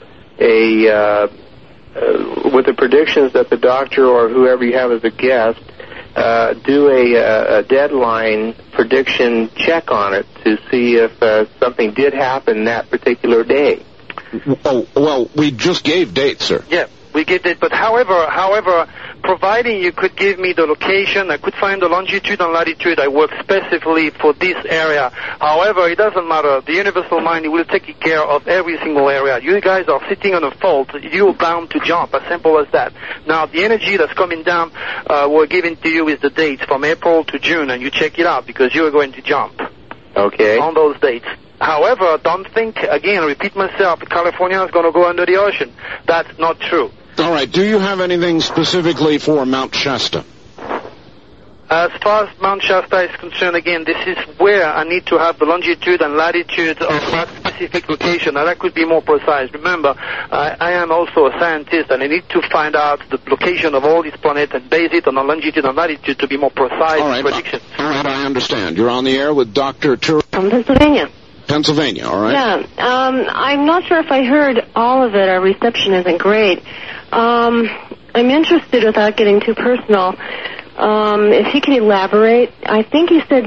Speaker 8: with the predictions that the doctor or whoever you have as a guest, do a deadline prediction check on it to see if something did happen that particular day.
Speaker 2: Oh, well, we just gave dates, sir.
Speaker 1: Yeah, we gave dates, but however, providing you could give me the location, I could find the longitude and latitude. I work specifically for this area. However, it doesn't matter. The universal mind will take care of every single area. You guys are sitting on a fault. You're bound to jump, as simple as that. Now, the energy that's coming down, we're giving to you is the dates from April to June, and you check it out because you are going to jump.
Speaker 8: Okay.
Speaker 1: On those dates. However, don't think, again, repeat myself, California is going to go under the ocean. That's not true.
Speaker 2: All right. Do you have anything specifically for Mount Shasta?
Speaker 1: As far as Mount Shasta is concerned, again, this is where I need to have the longitude and latitude of that specific location, and that could be more precise. Remember, I am also a scientist, and I need to find out the location of all these planets and base it on the longitude and latitude to be more precise in predictions.
Speaker 2: All right, I understand. You're on the air with Dr. Turi.
Speaker 9: From Pennsylvania.
Speaker 2: Pennsylvania, all right.
Speaker 9: Yeah, I'm not sure if I heard all of it. Our reception isn't great. I'm interested, without getting too personal, if he can elaborate. I think he said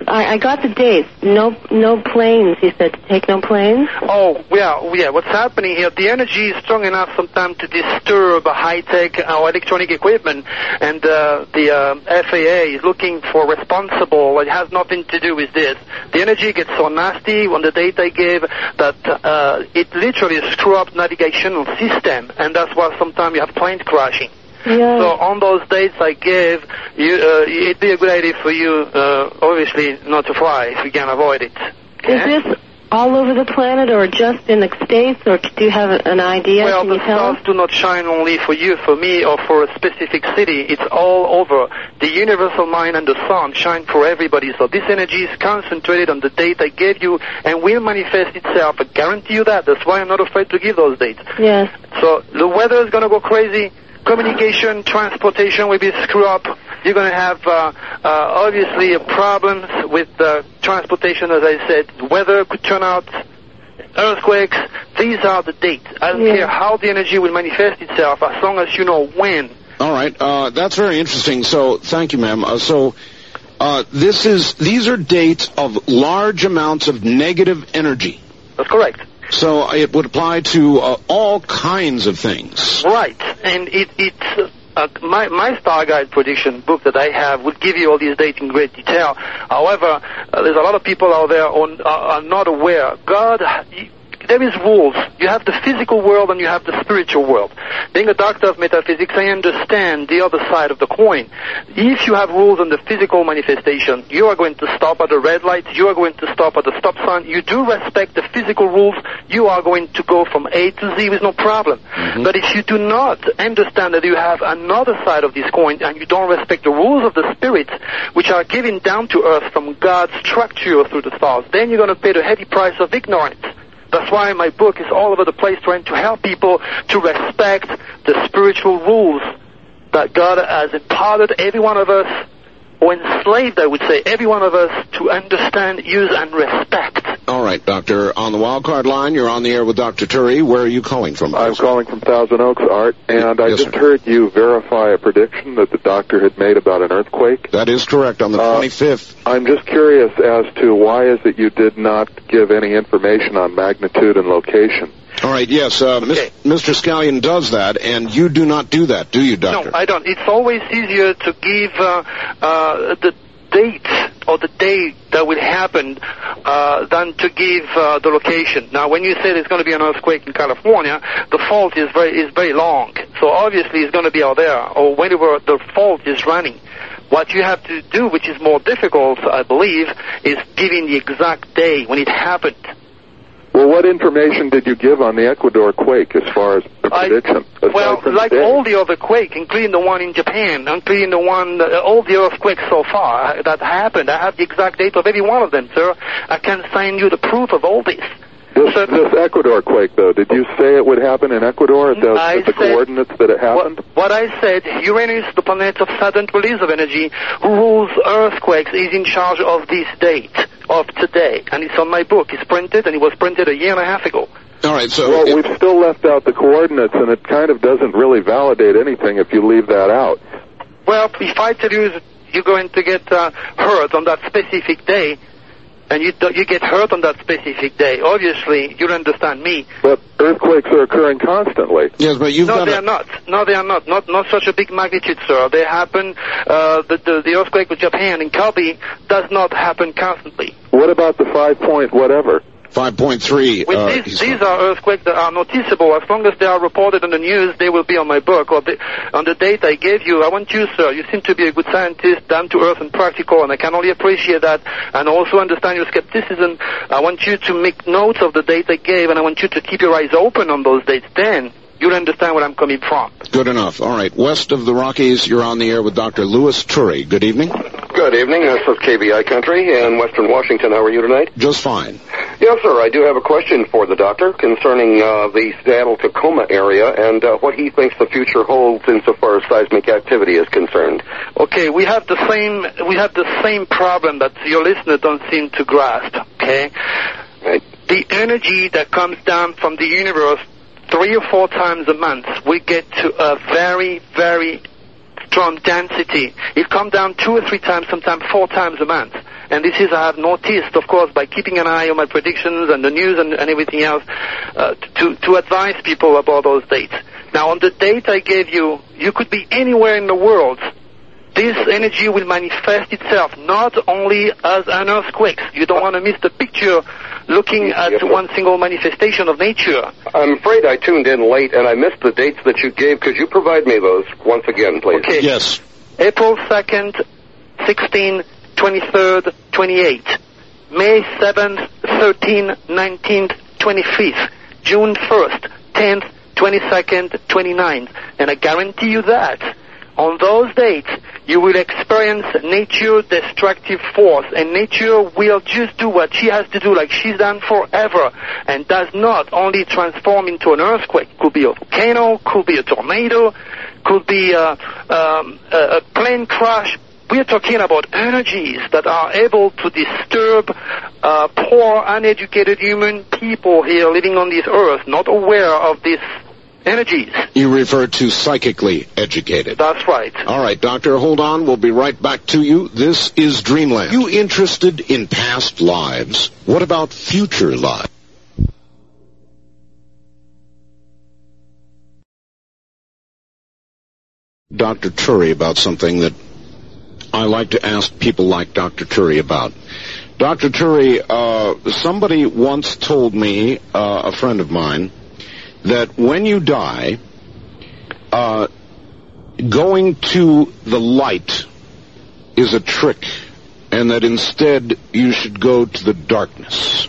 Speaker 9: I got the dates. No planes, he said, to take no planes.
Speaker 1: Oh, yeah. What's happening here, the energy is strong enough sometimes to disturb high-tech or electronic equipment, and the FAA is looking for responsible. It has nothing to do with this. The energy gets so nasty on the date I gave that it literally screws up navigational system, and that's why sometimes you have planes crashing.
Speaker 9: Yeah.
Speaker 1: So on those dates I gave, it'd be a good idea for you, obviously, not to fly if you can avoid it. Okay?
Speaker 9: Is this all over the planet or just in the States, or do you have an idea?
Speaker 1: Well,
Speaker 9: Can
Speaker 1: the
Speaker 9: you tell
Speaker 1: stars
Speaker 9: us?
Speaker 1: do not shine only for you, for me, or for a specific city. It's all over. The universal mind and the sun shine for everybody. So this energy is concentrated on the date I gave you and will manifest itself. I guarantee you that. That's why I'm not afraid to give those dates.
Speaker 9: Yes.
Speaker 1: So the weather is going to go crazy. Communication, transportation will be screwed up. You're going to have, obviously, problems with transportation, as I said. Weather could turn out, earthquakes. These are the dates. I don't care how the energy will manifest itself, as long as you know when.
Speaker 2: All right. That's very interesting. So, thank you, ma'am. These are dates of large amounts of negative energy.
Speaker 1: That's correct.
Speaker 2: So it would apply to all kinds of things.
Speaker 1: Right, and it's my Star Guide prediction book that I have would give you all these dates in great detail. However, there's a lot of people out there who are not aware. There is rules. You have the physical world and you have the spiritual world. Being a doctor of metaphysics, I understand the other side of the coin. If you have rules on the physical manifestation, you are going to stop at the red light, you are going to stop at the stop sign, you do respect the physical rules, you are going to go from A to Z with no problem. Mm-hmm. But if you do not understand that you have another side of this coin and you don't respect the rules of the spirit, which are given down to earth from God's structure through the stars, then you're going to pay the heavy price of ignorance. That's why my book is all over the place trying to help people to respect the spiritual rules that God has imparted every one of us, or enslaved, I would say, every one of us to understand, use, and respect.
Speaker 2: All right, Doctor. On the wildcard line, you're on the air with Dr. Turi. Where are you calling from?
Speaker 10: I'm calling from Thousand Oaks, Art, and I just heard you verify a prediction that the doctor had made about an earthquake.
Speaker 2: That is correct, on the 25th.
Speaker 10: I'm just curious as to why is it you did not give any information on magnitude and location.
Speaker 2: All right, yes, Mr. Scallion does that, and you do not do that, do you, Doctor?
Speaker 1: No, I don't. It's always easier to give the date or the day that will happen than to give the location. Now, when you say there's going to be an earthquake in California, the fault is very long. So obviously it's going to be out there, or whenever the fault is running. What you have to do, which is more difficult, I believe, is giving the exact day when it happened.
Speaker 10: Well, what information did you give on the Ecuador quake as far as the prediction?
Speaker 1: Well, like all the other quakes, including the one in Japan, including the one, all the earthquakes so far that happened, I have the exact date of every one of them, sir. I can send you the proof of all this.
Speaker 10: This Ecuador quake, though, did you say it would happen in Ecuador at the coordinates that it happened?
Speaker 1: What I said, Uranus, the planet of sudden release of energy, who rules earthquakes, is in charge of this date, of today. And it's on my book. It's printed, and it was printed a year and a half ago.
Speaker 2: All right, so...
Speaker 10: Well, we've still left out the coordinates, and it kind of doesn't really validate anything if you leave that out.
Speaker 1: Well, if I tell you you're going to get hurt on that specific day, and you get hurt on that specific day, obviously, you'll understand me.
Speaker 10: But earthquakes are occurring constantly.
Speaker 2: Yes, but you've
Speaker 1: No, they are not. No, they are not. Not such a big magnitude, sir. They happen, the earthquake with Japan in Kobe does not happen constantly.
Speaker 10: What about the 5-point whatever?
Speaker 2: 5.3.
Speaker 1: These are earthquakes that are noticeable. As long as they are reported on the news, they will be on my book. Or on the date I gave you, I want you, sir, you seem to be a good scientist, down to earth and practical, and I can only appreciate that and also understand your skepticism. I want you to make notes of the date I gave, and I want you to keep your eyes open on those dates. Then you'll understand where I'm coming from.
Speaker 2: Good enough. All right. West of the Rockies, you're on the air with Dr. Louis Turi. Good evening.
Speaker 11: Good evening. This is KBI Country in Western Washington. How are you tonight?
Speaker 2: Just fine.
Speaker 11: Yes, sir. I do have a question for the doctor concerning the Seattle-Tacoma area and what he thinks the future holds insofar as seismic activity is concerned.
Speaker 1: Okay, we have the same problem that your listener don't seem to grasp. Okay,
Speaker 11: right.
Speaker 1: The energy that comes down from the universe 3 or 4 times a month, we get to a very, very strong density. It comes down 2 or 3 times, sometimes 4 times a month. And this is I have noticed, of course, by keeping an eye on my predictions and the news and everything else, to advise people about those dates. Now, on the date I gave you, you could be anywhere in the world. This energy will manifest itself not only as an earthquake. You don't want to miss the picture looking at one single manifestation of nature.
Speaker 11: I'm afraid I tuned in late and I missed the dates that you gave. Could you provide me those once again, please?
Speaker 1: Okay.
Speaker 2: Yes.
Speaker 1: April 2nd, 16th, 23rd, 28th. May 7th, 13th, 19th, 25th. June 1st, 10th, 22nd, 29th. And I guarantee you that on those dates, you will experience nature's destructive force, and nature will just do what she has to do like she's done forever, and does not only transform into an earthquake. Could be a volcano, could be a tornado, could be a plane crash. We're talking about energies that are able to disturb poor, uneducated human people here living on this earth, not aware of this energies.
Speaker 2: You refer to psychically educated.
Speaker 1: That's right.
Speaker 2: All right, Doctor, hold on. We'll be right back to you. This is Dreamland. You interested in past lives? What about future lives? Dr. Turi about something that I like to ask people like Dr. Turi about. Dr. Turi, somebody once told me, a friend of mine, that when you die, going to the light is a trick, and that instead you should go to the darkness.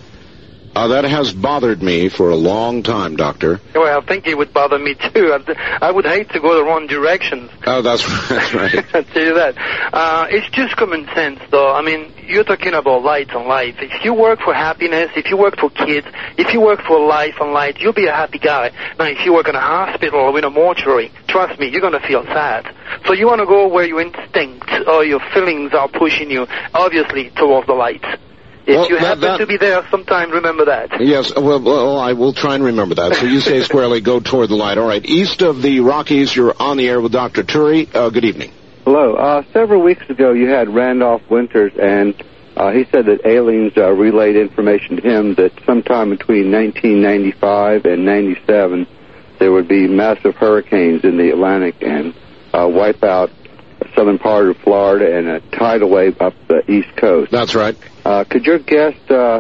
Speaker 2: That has bothered me for a long time, Doctor.
Speaker 1: Well, I think it would bother me too. I would hate to go the wrong directions.
Speaker 2: Oh, that's right.
Speaker 1: I'll tell you that. It's just common sense, though. I mean, you're talking about light and life. If you work for happiness, if you work for kids, if you work for life and light, you'll be a happy guy. Now, if you work in a hospital or in a mortuary, trust me, you're going to feel sad. So you want to go where your instinct or your feelings are pushing you, obviously, towards the light. If you happen to be there sometime, remember that.
Speaker 2: Yes, well, I will try and remember that. So you say squarely, go toward the light. All right, east of the Rockies, you're on the air with Dr. Turi. Good evening.
Speaker 12: Hello. Several weeks ago, you had Randolph Winters, and he said that aliens relayed information to him that sometime between 1995 and 97, there would be massive hurricanes in the Atlantic and wipe out the southern part of Florida and a tidal wave up the East Coast.
Speaker 2: That's right.
Speaker 12: Could your guest,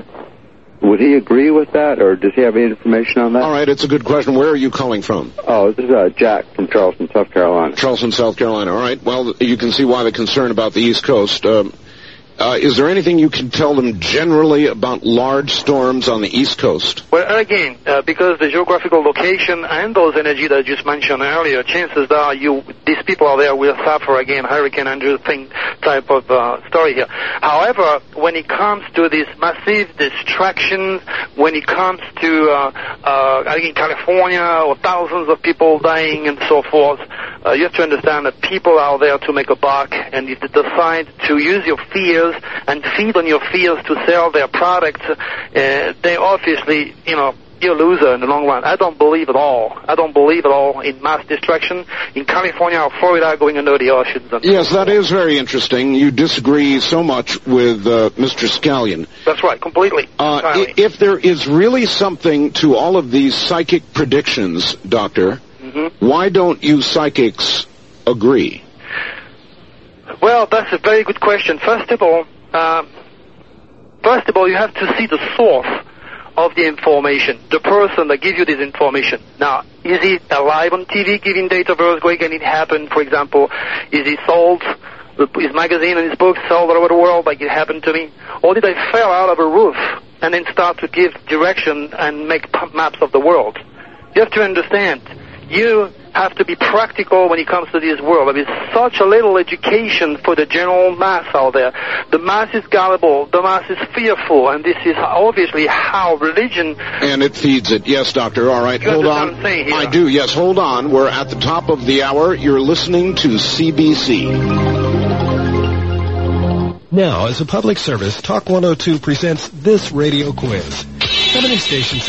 Speaker 12: would he agree with that, or does he have any information on that?
Speaker 2: All right, it's a good question. Where are you calling from?
Speaker 12: Oh, this is Jack from Charleston, South Carolina.
Speaker 2: Charleston, South Carolina. All right, well, you can see why the concern about the East Coast. Is there anything you can tell them generally about large storms on the East Coast?
Speaker 1: Well, again, because the geographical location and those energy that I just mentioned earlier, chances are these people out there will suffer again, Hurricane Andrew type of story here. However, when it comes to these massive distractions, when it comes to, in California, or thousands of people dying and so forth, you have to understand that people are there to make a buck, and if they decide to use your fears and feed on your fears to sell their products, they obviously, you're a loser in the long run. I don't believe at all. I don't believe at all in mass destruction in California or Florida going under the oceans.
Speaker 2: Yes, that is very interesting. You disagree so much with Mr. Scallion.
Speaker 1: That's right, completely.
Speaker 2: If there is really something to all of these psychic predictions, Doctor, why don't you psychics agree?
Speaker 1: Well, that's a very good question. First of all, you have to see the source of the information, the person that gives you this information. Now, is he alive on TV giving date of earthquake and it happened, for example? Is he sold, his magazine and his books sold all over the world like it happened to me? Or did I fell out of a roof and then start to give direction and make maps of the world? You have to understand, you have to be practical when it comes to this world. There is such a little education for the general mass out there. The mass is gullible, the mass is fearful, and this is obviously how religion...
Speaker 2: And it feeds it. Yes, Doctor. All right, hold on. I do, yes, hold on. We're at the top of the hour. You're listening to CBC.
Speaker 13: Now, as a public service, Talk 102 presents this radio quiz. How many stations...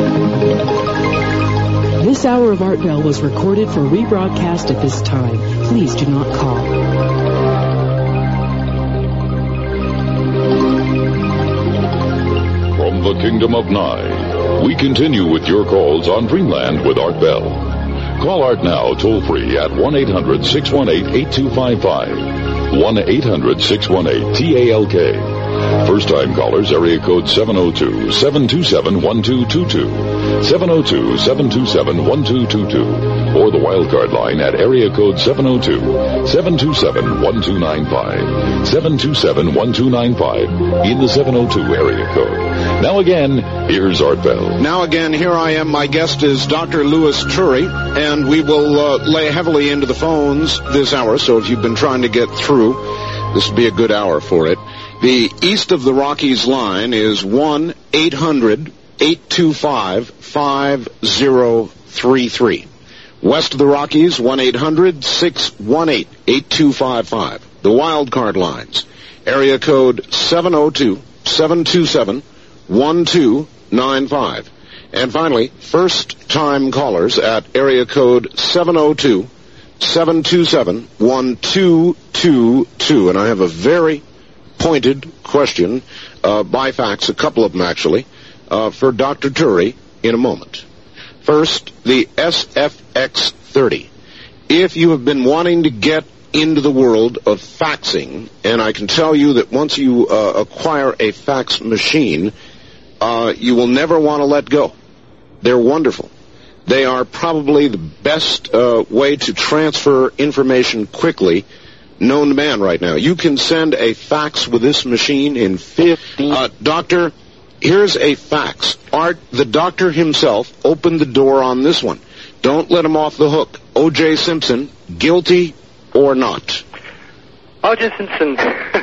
Speaker 3: This hour of Art Bell was recorded for rebroadcast at this time. please do not call.
Speaker 4: From the Kingdom of Nye, we continue with your calls on Dreamland with Art Bell. Call Art now toll-free at 1-800-618-8255. 1-800-618-TALK. First-time callers, area code 702-727-1222. 702-727-1222. Or the wildcard line at area code 702-727-1295. 727-1295 in the 702 area code. Now again, here's Art Bell.
Speaker 2: Now again, here I am. My guest is Dr. Louis Turi, and we will lay heavily into the phones this hour, so if you've been trying to get through, this would be a good hour for it. The East of the Rockies line is 1-800-825-5033. West of the Rockies, 1-800-618-8255. The wild card lines, area code 702-727-1295. And finally, first-time callers at area code 702-727-1222. And I have a very pointed question by fax, a couple of them actually, for Dr. Turi in a moment. First, the SFX30. If you have been wanting to get into the world of faxing, and I can tell you that once you acquire a fax machine, you will never want to let go. They're wonderful. They are probably the best way to transfer information quickly known to man right now. You can send a fax with this machine in 15... Doctor, here's a fax. Art, the doctor himself, opened the door on this one. Don't let him off the hook. O.J. Simpson, guilty or not?
Speaker 1: O.J. Simpson,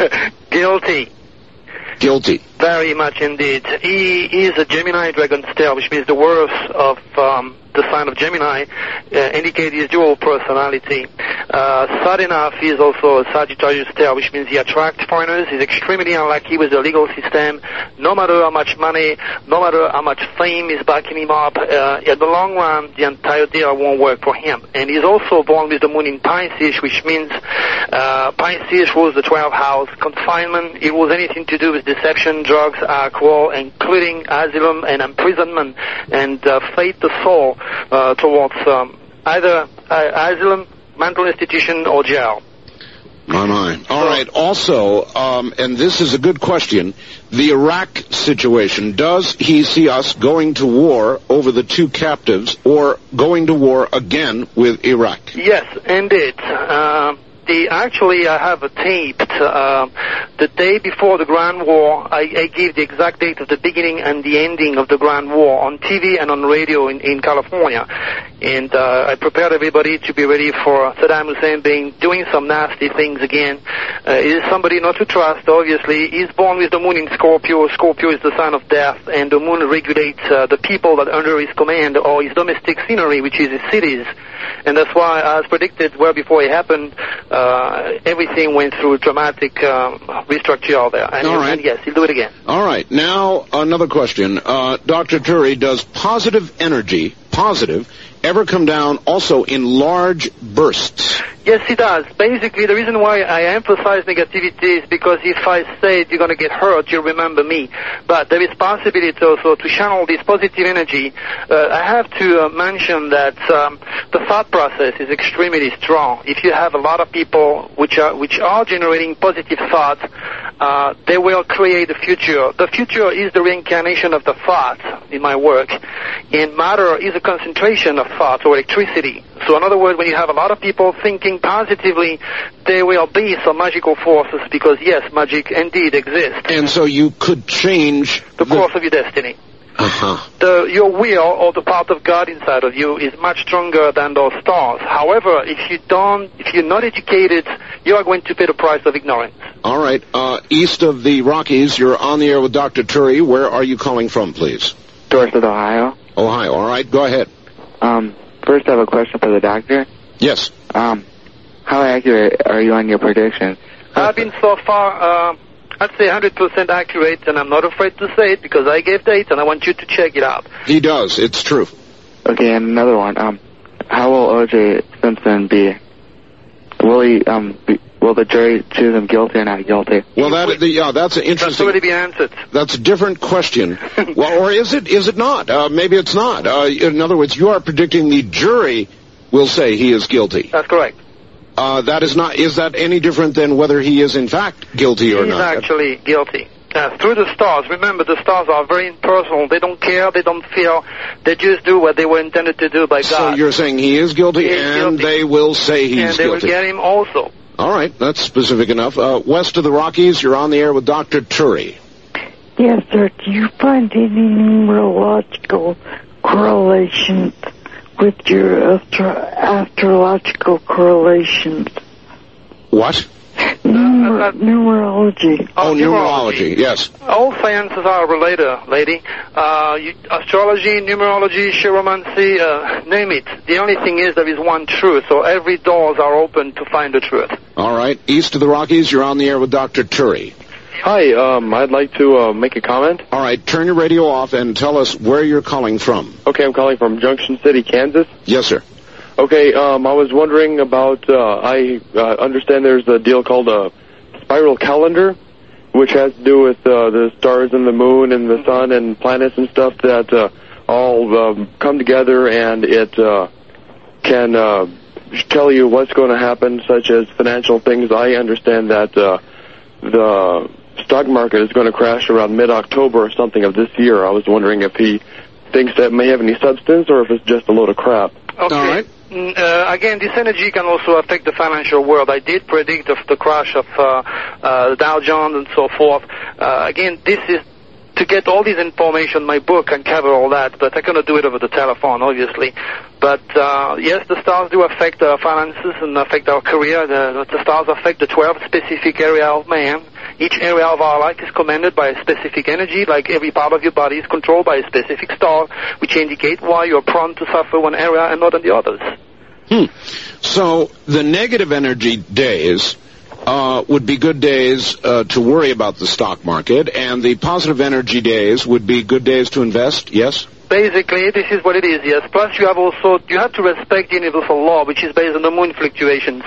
Speaker 1: guilty.
Speaker 2: Guilty.
Speaker 1: Very much indeed. He is a Gemini dragon star, which means the worst of the sign of Gemini indicate his dual personality. Sad enough, he is also a Sagittarius star, which means he attracts foreigners. He's extremely unlucky with the legal system. No matter how much money, no matter how much fame is backing him up, in the long run, the entire deal won't work for him. And he's also born with the moon in Pisces, which means Pisces rules the 12th house. Confinement, it was anything to do with deception, drugs, alcohol, including asylum and imprisonment, and fate the soul towards either asylum, mental institution, or jail.
Speaker 2: My. All right. Also, and this is a good question, the Iraq situation. Does he see us going to war over the two captives or going to war again with Iraq?
Speaker 1: Yes, indeed. Actually, I have a taped the day before the Grand War. I gave the exact date of the beginning and the ending of the Grand War on TV and on radio in California. And I prepared everybody to be ready for Saddam Hussein doing some nasty things again. He is somebody not to trust, obviously. He's born with the moon in Scorpio. Scorpio is the sign of death, and the moon regulates the people that are under his command, or his domestic scenery, which is his cities. And that's why, as predicted well before it happened, everything went through a dramatic restructure there. And,
Speaker 2: all right.
Speaker 1: And yes, he'll do it again.
Speaker 2: All right. Now, another question. Dr. Turi, does positive energy, ever come down also in large bursts?
Speaker 1: Yes, it does. Basically, the reason why I emphasize negativity is because if I say it, you're going to get hurt, you'll remember me. But there is possibility also to channel this positive energy. I have to mention that the thought process is extremely strong. If you have a lot of people which are generating positive thoughts, they will create the future. The future is the reincarnation of the thoughts in my work. And matter is a concentration of thoughts or electricity. So in other words, when you have a lot of people thinking positively, there will be some magical forces because, yes, magic indeed exists.
Speaker 2: And so you could change
Speaker 1: the course of your destiny.
Speaker 2: Uh-huh.
Speaker 1: Your will, or the part of God inside of you, is much stronger than those stars. However, if you're not educated, you are going to pay the price of ignorance.
Speaker 2: All right. East of the Rockies, you're on the air with Dr. Turi. Where are you calling from, please?
Speaker 6: Dorset, Ohio.
Speaker 2: Ohio. All right. Go ahead.
Speaker 6: First, I have a question for the doctor.
Speaker 2: Yes.
Speaker 6: How accurate are you on your predictions?
Speaker 1: I've been so far, I'd say 100% accurate, and I'm not afraid to say it because I gave dates, and I want you to check it out.
Speaker 2: He does. It's true.
Speaker 6: Okay, and another one. How will O.J. Simpson be? Will the jury choose him guilty or not guilty?
Speaker 2: Well, that's an interesting.
Speaker 1: That's already been answered.
Speaker 2: That's a different question. Well, or is it? Is it not? Maybe it's not. In other words, you are predicting the jury will say he is guilty.
Speaker 1: That's correct.
Speaker 2: That is not. Is that any different than whether he is in fact guilty or not?
Speaker 1: He's actually guilty. Through the stars. Remember, the stars are very impersonal. They don't care. They don't feel. They just do what they were intended to do by God.
Speaker 2: So you're saying he is guilty, guilty. They will say he's guilty.
Speaker 1: And they will get him also.
Speaker 2: All right, that's specific enough. West of the Rockies, you're on the air with Dr. Turi.
Speaker 14: Yes, sir. Do you find any numerological correlations with your astrological correlations?
Speaker 2: What?
Speaker 14: Numerology.
Speaker 2: Oh, numerology, yes.
Speaker 1: All sciences are related, lady. Astrology, numerology, chiromancy, name it. The only thing is there is one truth, so every doors are open to find the truth.
Speaker 2: All right. East of the Rockies, you're on the air with Dr. Turi.
Speaker 15: Hi, I'd like to make a comment.
Speaker 2: All right, turn your radio off and tell us where you're calling from.
Speaker 15: Okay, I'm calling from Junction City, Kansas.
Speaker 2: Yes, sir.
Speaker 15: Okay, I was wondering about, I understand there's a deal called a spiral calendar, which has to do with the stars and the moon and the sun and planets and stuff that all come together, and it can tell you what's going to happen, such as financial things. I understand that the stock market is going to crash around mid-October or something of this year. I was wondering if he thinks that may have any substance or if it's just a load of crap.
Speaker 1: Okay.
Speaker 2: All right.
Speaker 1: Again, this energy can also affect the financial world. I did predict the crash of the Dow Jones and so forth. Again, this is to get all this information. My book can cover all that, but I cannot do it over the telephone, obviously. But yes, the stars do affect our finances and affect our career. The stars affect the 12 specific area of man. Each area of our life is commanded by a specific energy, like every part of your body is controlled by a specific star, which indicate why you're prone to suffer one area and not in the others.
Speaker 2: So the negative energy days would be good days to worry about the stock market, and the positive energy days would be good days to invest, yes?
Speaker 1: Basically, this is what it is, yes. Plus, you have to respect the universal law, which is based on the moon fluctuations.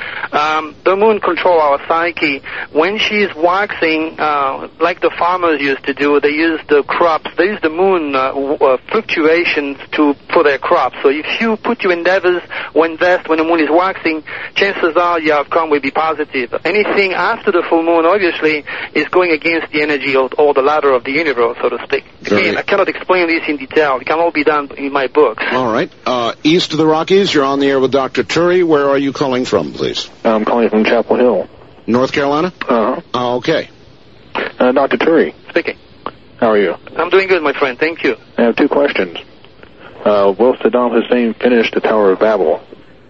Speaker 1: The moon controls our psyche. When she's waxing, like the farmers used to do, they use the crops, they use the moon fluctuations for their crops. So if you put your endeavors or invest when the moon is waxing, chances are your outcome will be positive. Anything after the full moon, obviously, is going against the energy or the ladder of the universe, so to speak. Again, I cannot explain this in detail. It can all be done in my books.
Speaker 2: All right. East of the Rockies, you're on the air with Dr. Turi. Where are you calling from, please?
Speaker 10: I'm calling from Chapel Hill.
Speaker 2: North Carolina?
Speaker 10: Uh-huh.
Speaker 2: Okay.
Speaker 10: Dr. Turi.
Speaker 1: Speaking.
Speaker 10: How are you?
Speaker 1: I'm doing good, my friend. Thank you.
Speaker 10: I have two questions. Will Saddam Hussein finish the Tower of Babel?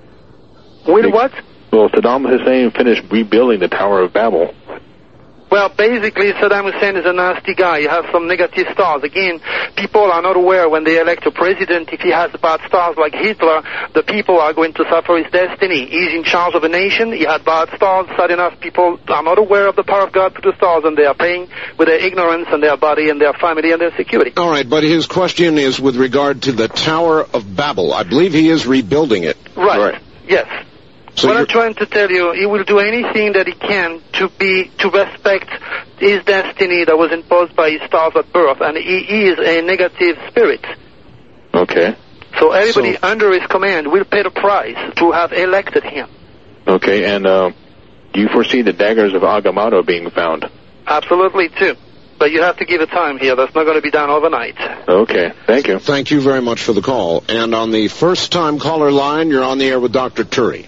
Speaker 1: With what?
Speaker 10: Will Saddam Hussein finish rebuilding the Tower of Babel?
Speaker 1: Well, basically, Saddam Hussein is a nasty guy. You have some negative stars. Again, people are not aware when they elect a president, if he has bad stars like Hitler, the people are going to suffer his destiny. He's in charge of a nation. He had bad stars. Sad enough, people are not aware of the power of God to the stars, and they are paying with their ignorance and their body and their family and their security.
Speaker 2: All right, but his question is with regard to the Tower of Babel. I believe he is rebuilding it.
Speaker 1: Right. Yes.
Speaker 2: So
Speaker 1: what I'm trying to tell you, he will do anything that he can to respect his destiny that was imposed by his stars at birth, and he is a negative spirit.
Speaker 10: Okay.
Speaker 1: So everybody under his command will pay the price to have elected him.
Speaker 10: Okay, and do you foresee the daggers of Agamotto being found?
Speaker 1: Absolutely, too. But you have to give it time here. That's not going to be done overnight.
Speaker 10: Okay, thank you.
Speaker 2: Thank you very much for the call. And on the first-time caller line, you're on the air with Dr. Turi.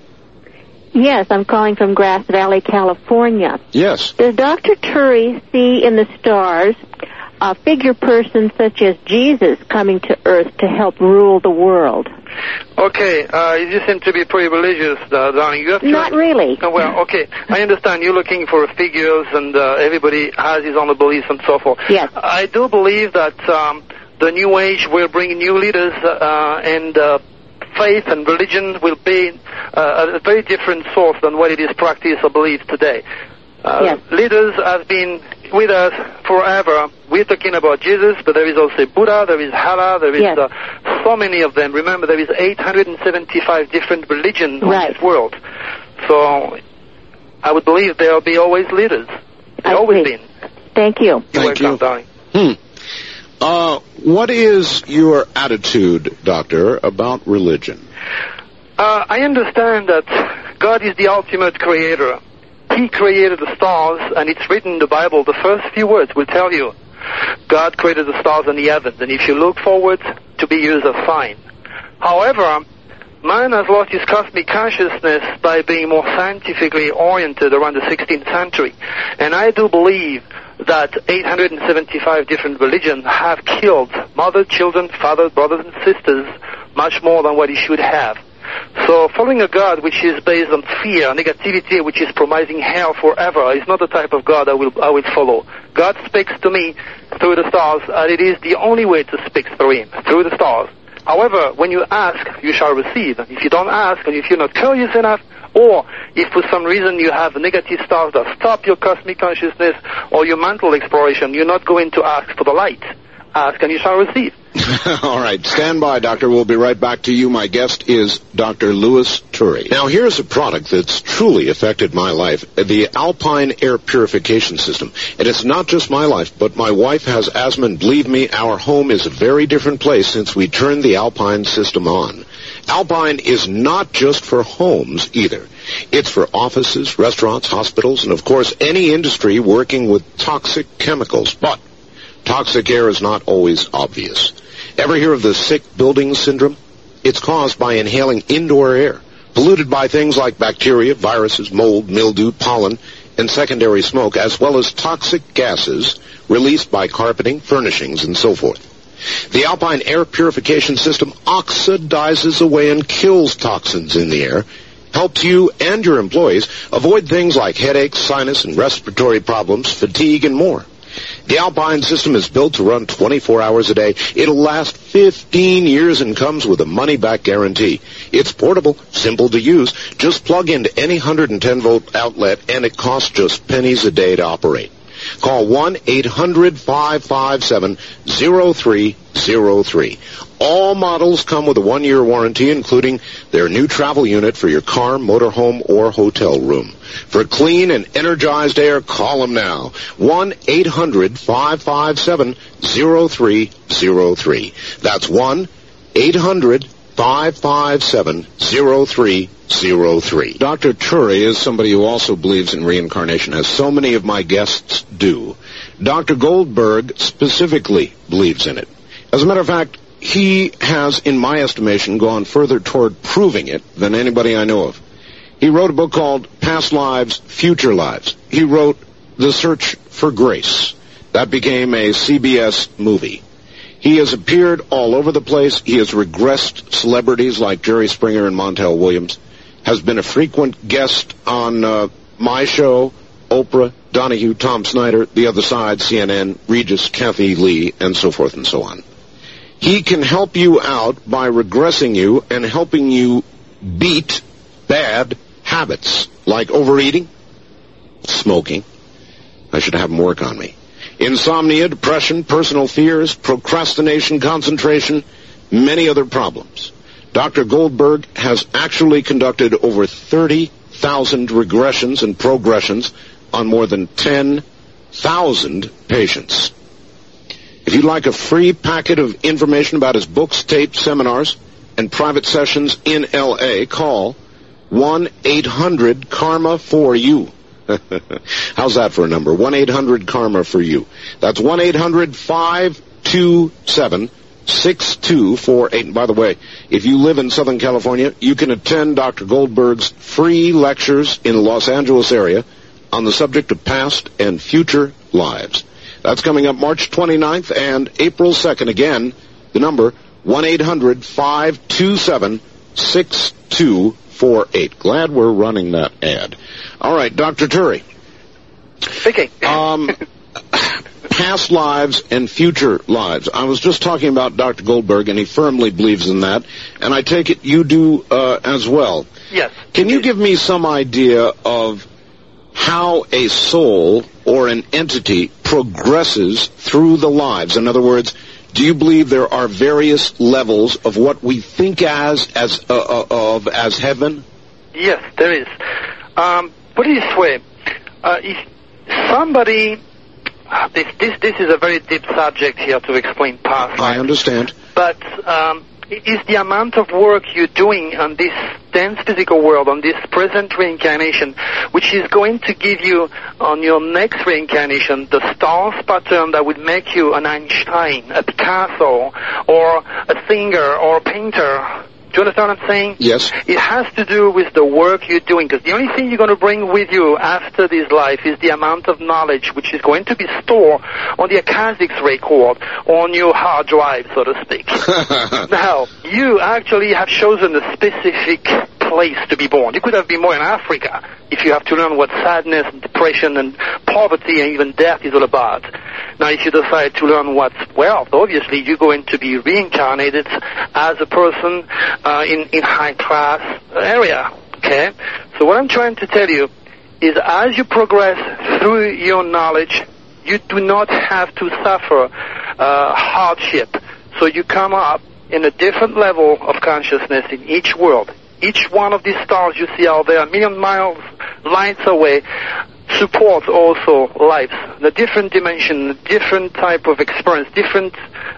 Speaker 16: Yes, I'm calling from Grass Valley, California.
Speaker 2: Yes.
Speaker 16: Does Dr. Turi see in the stars a figure person such as Jesus coming to Earth to help rule the world?
Speaker 1: Okay, you seem to be pretty religious, darling. You have to
Speaker 16: Not really.
Speaker 1: Well, okay, I understand you're looking for figures, and everybody has his own beliefs and so forth.
Speaker 16: Yes.
Speaker 1: I do believe that the New Age will bring new leaders and faith and religion will be a very different source than what it is practiced or believed today. Leaders have been with us forever. We're talking about Jesus, but there is also Buddha, there is Allah, there is so many of them. Remember, there is 875 different religions in this world. So I would believe there will be always leaders. There always been.
Speaker 16: Thank you.
Speaker 2: Thank you.
Speaker 1: Darling.
Speaker 2: What is your attitude, Doctor, about religion?
Speaker 1: I understand that God is the ultimate creator. He created the stars, and it's written in the Bible, the first few words will tell you, God created the stars and the heavens, and if you look forward to be used as sign. However, man has lost his cosmic consciousness by being more scientifically oriented around the 16th century. And I do believe that 875 different religions have killed mother, children, fathers, brothers, and sisters much more than what he should have. So following a God which is based on fear, negativity, which is promising hell forever, is not the type of God I will follow. God speaks to me through the stars, and it is the only way to speak through him, through the stars. However, when you ask, you shall receive. If you don't ask, and if you're not curious enough, or if for some reason you have negative stars that stop your cosmic consciousness or your mental exploration, you're not going to ask for the light. Ask and you shall receive.
Speaker 2: All right. Stand by, Doctor. We'll be right back to you. My guest is Dr. Louis Turi. Now, here's a product that's truly affected my life, the Alpine Air Purification System. And it's not just my life, but my wife has asthma, and believe me, our home is a very different place since we turned the Alpine system on. Alpine is not just for homes either. It's for offices, restaurants, hospitals, and of course any industry working with toxic chemicals. But toxic air is not always obvious. Ever hear of the sick building syndrome? It's caused by inhaling indoor air, polluted by things like bacteria, viruses, mold, mildew, pollen, and secondary smoke, as well as toxic gases released by carpeting, furnishings, and so forth. The Alpine Air Purification System oxidizes away and kills toxins in the air, helps you and your employees avoid things like headaches, sinus and respiratory problems, fatigue, and more. The Alpine system is built to run 24 hours a day. It'll last 15 years and comes with a money-back guarantee. It's portable, simple to use. Just plug into any 110-volt outlet, and it costs just pennies a day to operate. Call 1-800-557-0303. All models come with a 1-year warranty, including their new travel unit for your car, motorhome, or hotel room. For clean and energized air, call them now. 1-800-557-0303. That's 1-800-557-0303. Dr. Turi is somebody who also believes in reincarnation, as so many of my guests do. Dr. Goldberg specifically believes in it. As a matter of fact, he has, in my estimation, gone further toward proving it than anybody I know of. He wrote a book called Past Lives, Future Lives. He wrote The Search for Grace. That became a CBS movie. He has appeared all over the place. He has regressed celebrities like Jerry Springer and Montel Williams, has been a frequent guest on my show, Oprah, Donahue, Tom Snyder, The Other Side, CNN, Regis, Kathy Lee, and so forth and so on. He can help you out by regressing you and helping you beat bad habits like overeating, smoking. I should have him work on me. Insomnia, depression, personal fears, procrastination, concentration, many other problems. Dr. Goldberg has actually conducted over 30,000 regressions and progressions on more than 10,000 patients. If you'd like a free packet of information about his books, tapes, seminars, and private sessions in L.A., call 1-800-KARMA-4U. How's that for a number? 1-800-KARMA-4U. That's 1-800-527-6248. And by the way, if you live in Southern California, you can attend Dr. Goldberg's free lectures in the Los Angeles area on the subject of past and future lives. That's coming up March 29th and April 2nd. Again, the number 1-800-527-6248. Glad we're running that ad. All right, Dr. Turi.
Speaker 1: Speaking.
Speaker 2: Past lives and future lives. I was just talking about Dr. Goldberg, and he firmly believes in that, and I take it you do as well.
Speaker 1: Yes.
Speaker 2: Can you give me some idea of how a soul or an entity progresses through the lives? In other words, do you believe there are various levels of what we think as heaven?
Speaker 1: Yes, there is. Put it this way. If somebody... This is a very deep subject here to explain past life.
Speaker 2: I understand.
Speaker 1: But is the amount of work you're doing on this dense physical world, on this present reincarnation, which is going to give you on your next reincarnation the stars pattern that would make you an Einstein, a Picasso, or a singer, or a painter. Do you understand what I'm saying?
Speaker 2: Yes.
Speaker 1: It has to do with the work you're doing, because the only thing you're going to bring with you after this life is the amount of knowledge which is going to be stored on the Akashic record, on your hard drive, so to speak. Now, you actually have chosen a specific place to be born. You could have been born in Africa if you have to learn what sadness and depression and poverty and even death is all about. Now, if you decide to learn what's wealth, obviously you're going to be reincarnated as a person in high-class area, okay? So what I'm trying to tell you is as you progress through your knowledge, you do not have to suffer hardship. So you come up in a different level of consciousness in each world. Each one of these stars you see out there, a million miles, lights away, supports also lives. The different dimension, different type of experience, different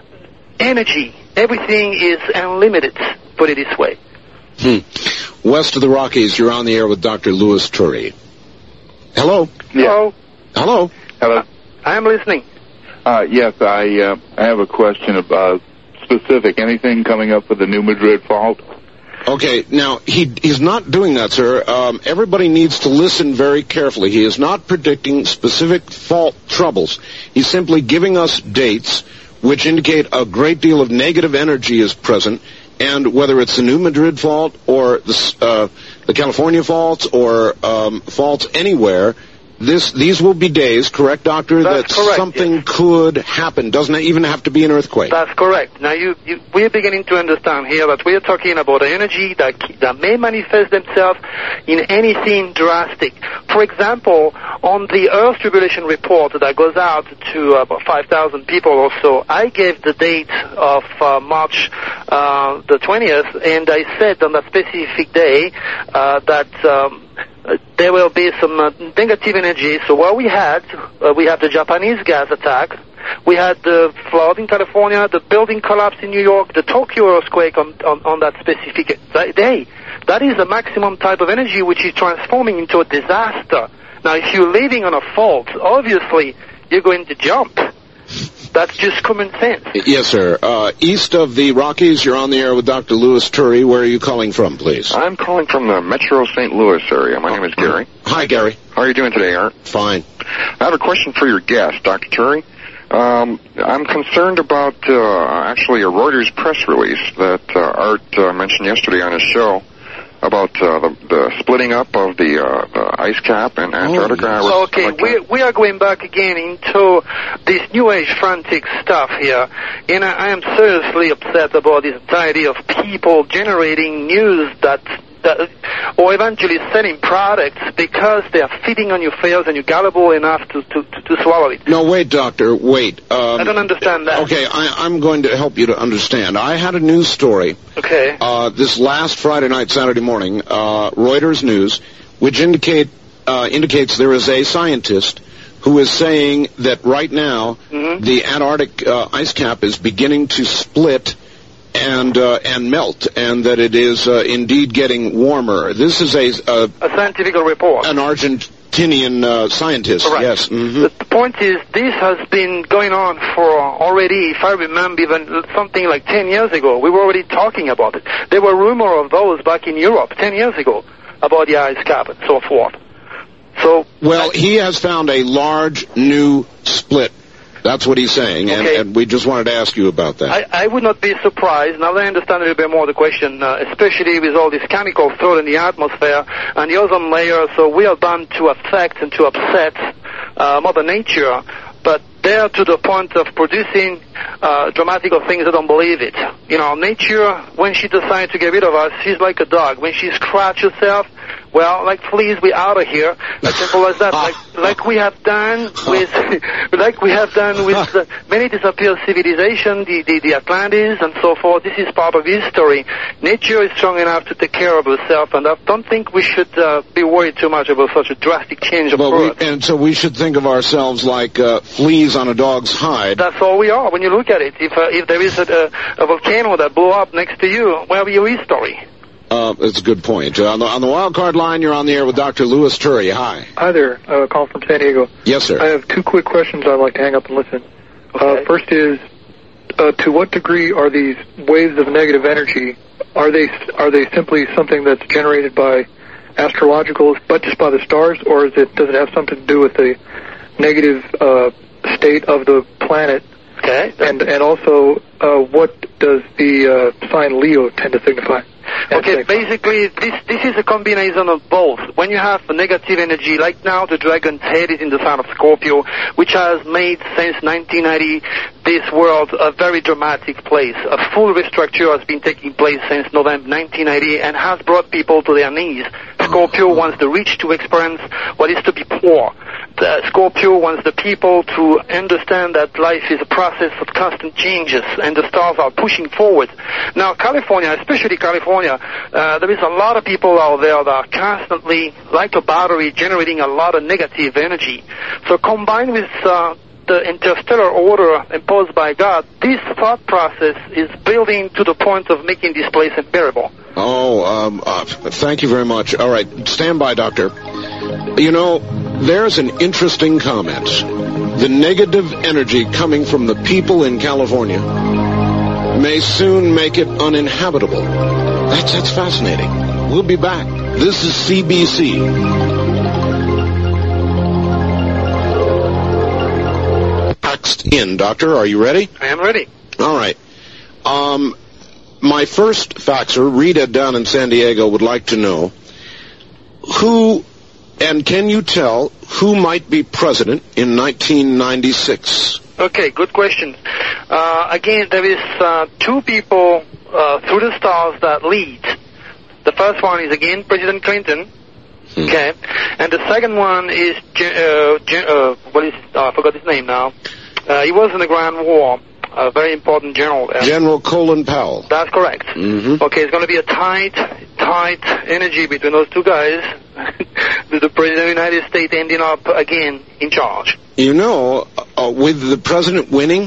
Speaker 1: energy. Everything is unlimited, put it this way.
Speaker 2: West of the Rockies, you're on the air with Dr. Louis Turi. Hello?
Speaker 1: Yeah.
Speaker 2: Hello?
Speaker 17: Hello?
Speaker 1: I am listening.
Speaker 17: Yes, I have a question about specific. Anything coming up with the New Madrid fault?
Speaker 2: Okay, now, he's not doing that, sir. Everybody needs to listen very carefully. He is not predicting specific fault troubles. He's simply giving us dates which indicate a great deal of negative energy is present, and whether it's the New Madrid fault or the California faults or faults anywhere, these will be days, correct, Doctor, that something could happen. Doesn't even have to be an earthquake.
Speaker 1: That's correct. Now, we're beginning to understand here that we are talking about energy that may manifest themselves in anything drastic. For example, on the Earth Tribulation Report that goes out to about 5,000 people or so, I gave the date of March the 20th, and I said on that specific day that... there will be some negative energy. So what we had the Japanese gas attack, we had the flood in California, the building collapse in New York, the Tokyo earthquake on that specific day. That is the maximum type of energy which is transforming into a disaster. Now, if you're living on a fault, obviously you're going to jump. That's just common sense.
Speaker 2: Yes, sir. East of the Rockies, you're on the air with Dr. Louis Turi. Where are you calling from, please?
Speaker 18: I'm calling from the Metro St. Louis area. My name is Gary.
Speaker 2: Hi, Gary.
Speaker 18: How are you doing today, Art?
Speaker 2: Fine.
Speaker 18: I have a question for your guest, Dr. Turi. I'm concerned about actually a Reuters press release that Art mentioned yesterday on his show about the splitting up of the ice cap in Antarctica.
Speaker 1: We are going back again into this New Age frantic stuff here, and I am seriously upset about this entire idea of people generating news or eventually selling products because they are feeding on your fears and you're gullible enough to swallow it.
Speaker 2: No, wait, Doctor, wait.
Speaker 1: I don't understand that.
Speaker 2: Okay, I'm going to help you to understand. I had a news story.
Speaker 1: Okay.
Speaker 2: This last Friday night, Saturday morning, Reuters News, which indicates there is a scientist who is saying that right now the Antarctic ice cap is beginning to split and melt, and that it is indeed getting warmer. This is a
Speaker 1: scientific report.
Speaker 2: An Argentinian scientist.
Speaker 1: Correct.
Speaker 2: Yes.
Speaker 1: The point is, this has been going on for already, if I remember, even something like 10 years ago. We were already talking about it. There were rumors of those back in Europe 10 years ago about the ice cap and so forth.
Speaker 2: Well, he has found a large new split. That's what he's saying, and we just wanted to ask you about that.
Speaker 1: I would not be surprised, now that I understand a little bit more the question, especially with all this chemical thrown in the atmosphere and the ozone layer, so we are bound to affect and to upset Mother Nature, but they're to the point of producing dramatic things that don't believe it. You know, nature, when she decides to get rid of us, she's like a dog. When she scratches herself, well, like fleas, we're out of here. As simple as that. Like we have done with, many disappeared civilizations, the Atlantis and so forth. This is part of history. Nature is strong enough to take care of herself, and I don't think we should be worried too much about such a drastic change of growth.
Speaker 2: And so we should think of ourselves like fleas on a dog's hide.
Speaker 1: That's all we are when you look at it. If there is a volcano that blew up next to you, where will your history?
Speaker 2: That's a good point. On the wild card line, you're on the air with Dr. Louis Turi. Hi.
Speaker 19: Hi there. Call from San Diego.
Speaker 2: Yes, sir.
Speaker 19: I have two quick questions I'd like to hang up and listen.
Speaker 1: Okay.
Speaker 19: First is, to what degree are these waves of negative energy, are they simply something that's generated by astrologicals, but just by the stars, or does it have something to do with the negative state of the planet?
Speaker 1: Okay.
Speaker 19: And also, what does the sign Leo tend to signify?
Speaker 1: Okay, basically, this is a combination of both. When you have a negative energy, like now the dragon's head is in the sign of Scorpio, which has made since 1990 this world a very dramatic place. A full restructure has been taking place since November 1990 and has brought people to their knees. Scorpio wants the rich to experience what is to be poor. Scorpio wants the people to understand that life is a process of constant changes, and the stars are pushing forward. Now, California, especially California, there is a lot of people out there that are constantly, like a battery, generating a lot of negative energy. So combined with the interstellar order imposed by God, this thought process is building to the point of making this place unbearable.
Speaker 2: Thank you very much. All right, stand by, Doctor. You know, there's an interesting comment. The negative energy coming from the people in California may soon make it uninhabitable. That's fascinating. We'll be back. This is CBC. Text in, Doctor. Are you ready?
Speaker 1: I am ready.
Speaker 2: All right. My first faxer, Rita down in San Diego, would like to know who, and can you tell who might be president in 1996?
Speaker 1: Okay, good question. Again, there is two people through the stars that lead. The first one is, again, President Clinton. Okay. And the second one is, I forgot his name now. He was in the Grand War. A very important general.
Speaker 2: General Colin Powell.
Speaker 1: That's correct.
Speaker 2: Mm-hmm.
Speaker 1: Okay, it's going to be a tight energy between those two guys, with the President of the United States ending up again in charge.
Speaker 2: You know, with the president winning,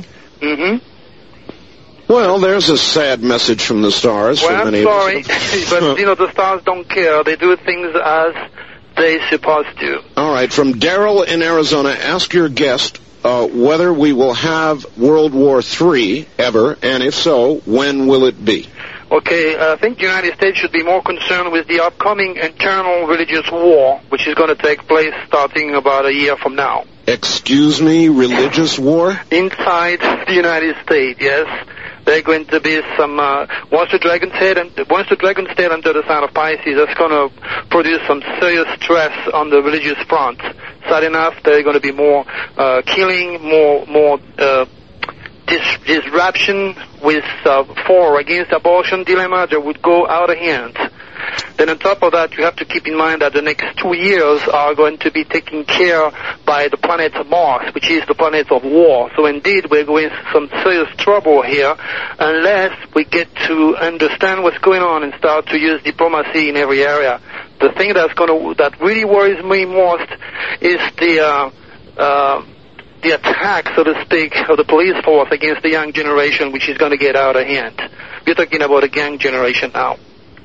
Speaker 2: well, there's a sad message from the stars.
Speaker 1: Well,
Speaker 2: for many
Speaker 1: I'm sorry,
Speaker 2: of us.
Speaker 1: but, the stars don't care. They do things as they're supposed to.
Speaker 2: All right, from Daryl in Arizona, ask your guest whether we will have World War III ever, and if so, when will it be?
Speaker 1: Okay, I think the United States should be more concerned with the upcoming internal religious war, which is going to take place starting about a year from now.
Speaker 2: Excuse me, religious war?
Speaker 1: Inside the United States, yes. There's going to be some, once the dragon stayed under the sign of Pisces, that's going to produce some serious stress on the religious front. Sad enough, there's going to be more killing, more disruption with for against abortion dilemma that would go out of hand. Then on top of that, you have to keep in mind that the next 2 years are going to be taken care by the planet Mars, which is the planet of war. So indeed, we're going through some serious trouble here unless we get to understand what's going on and start to use diplomacy in every area. The thing that really worries me most is the attack, so to speak, of the police force against the young generation, which is going to get out of hand. We're talking about a gang generation now.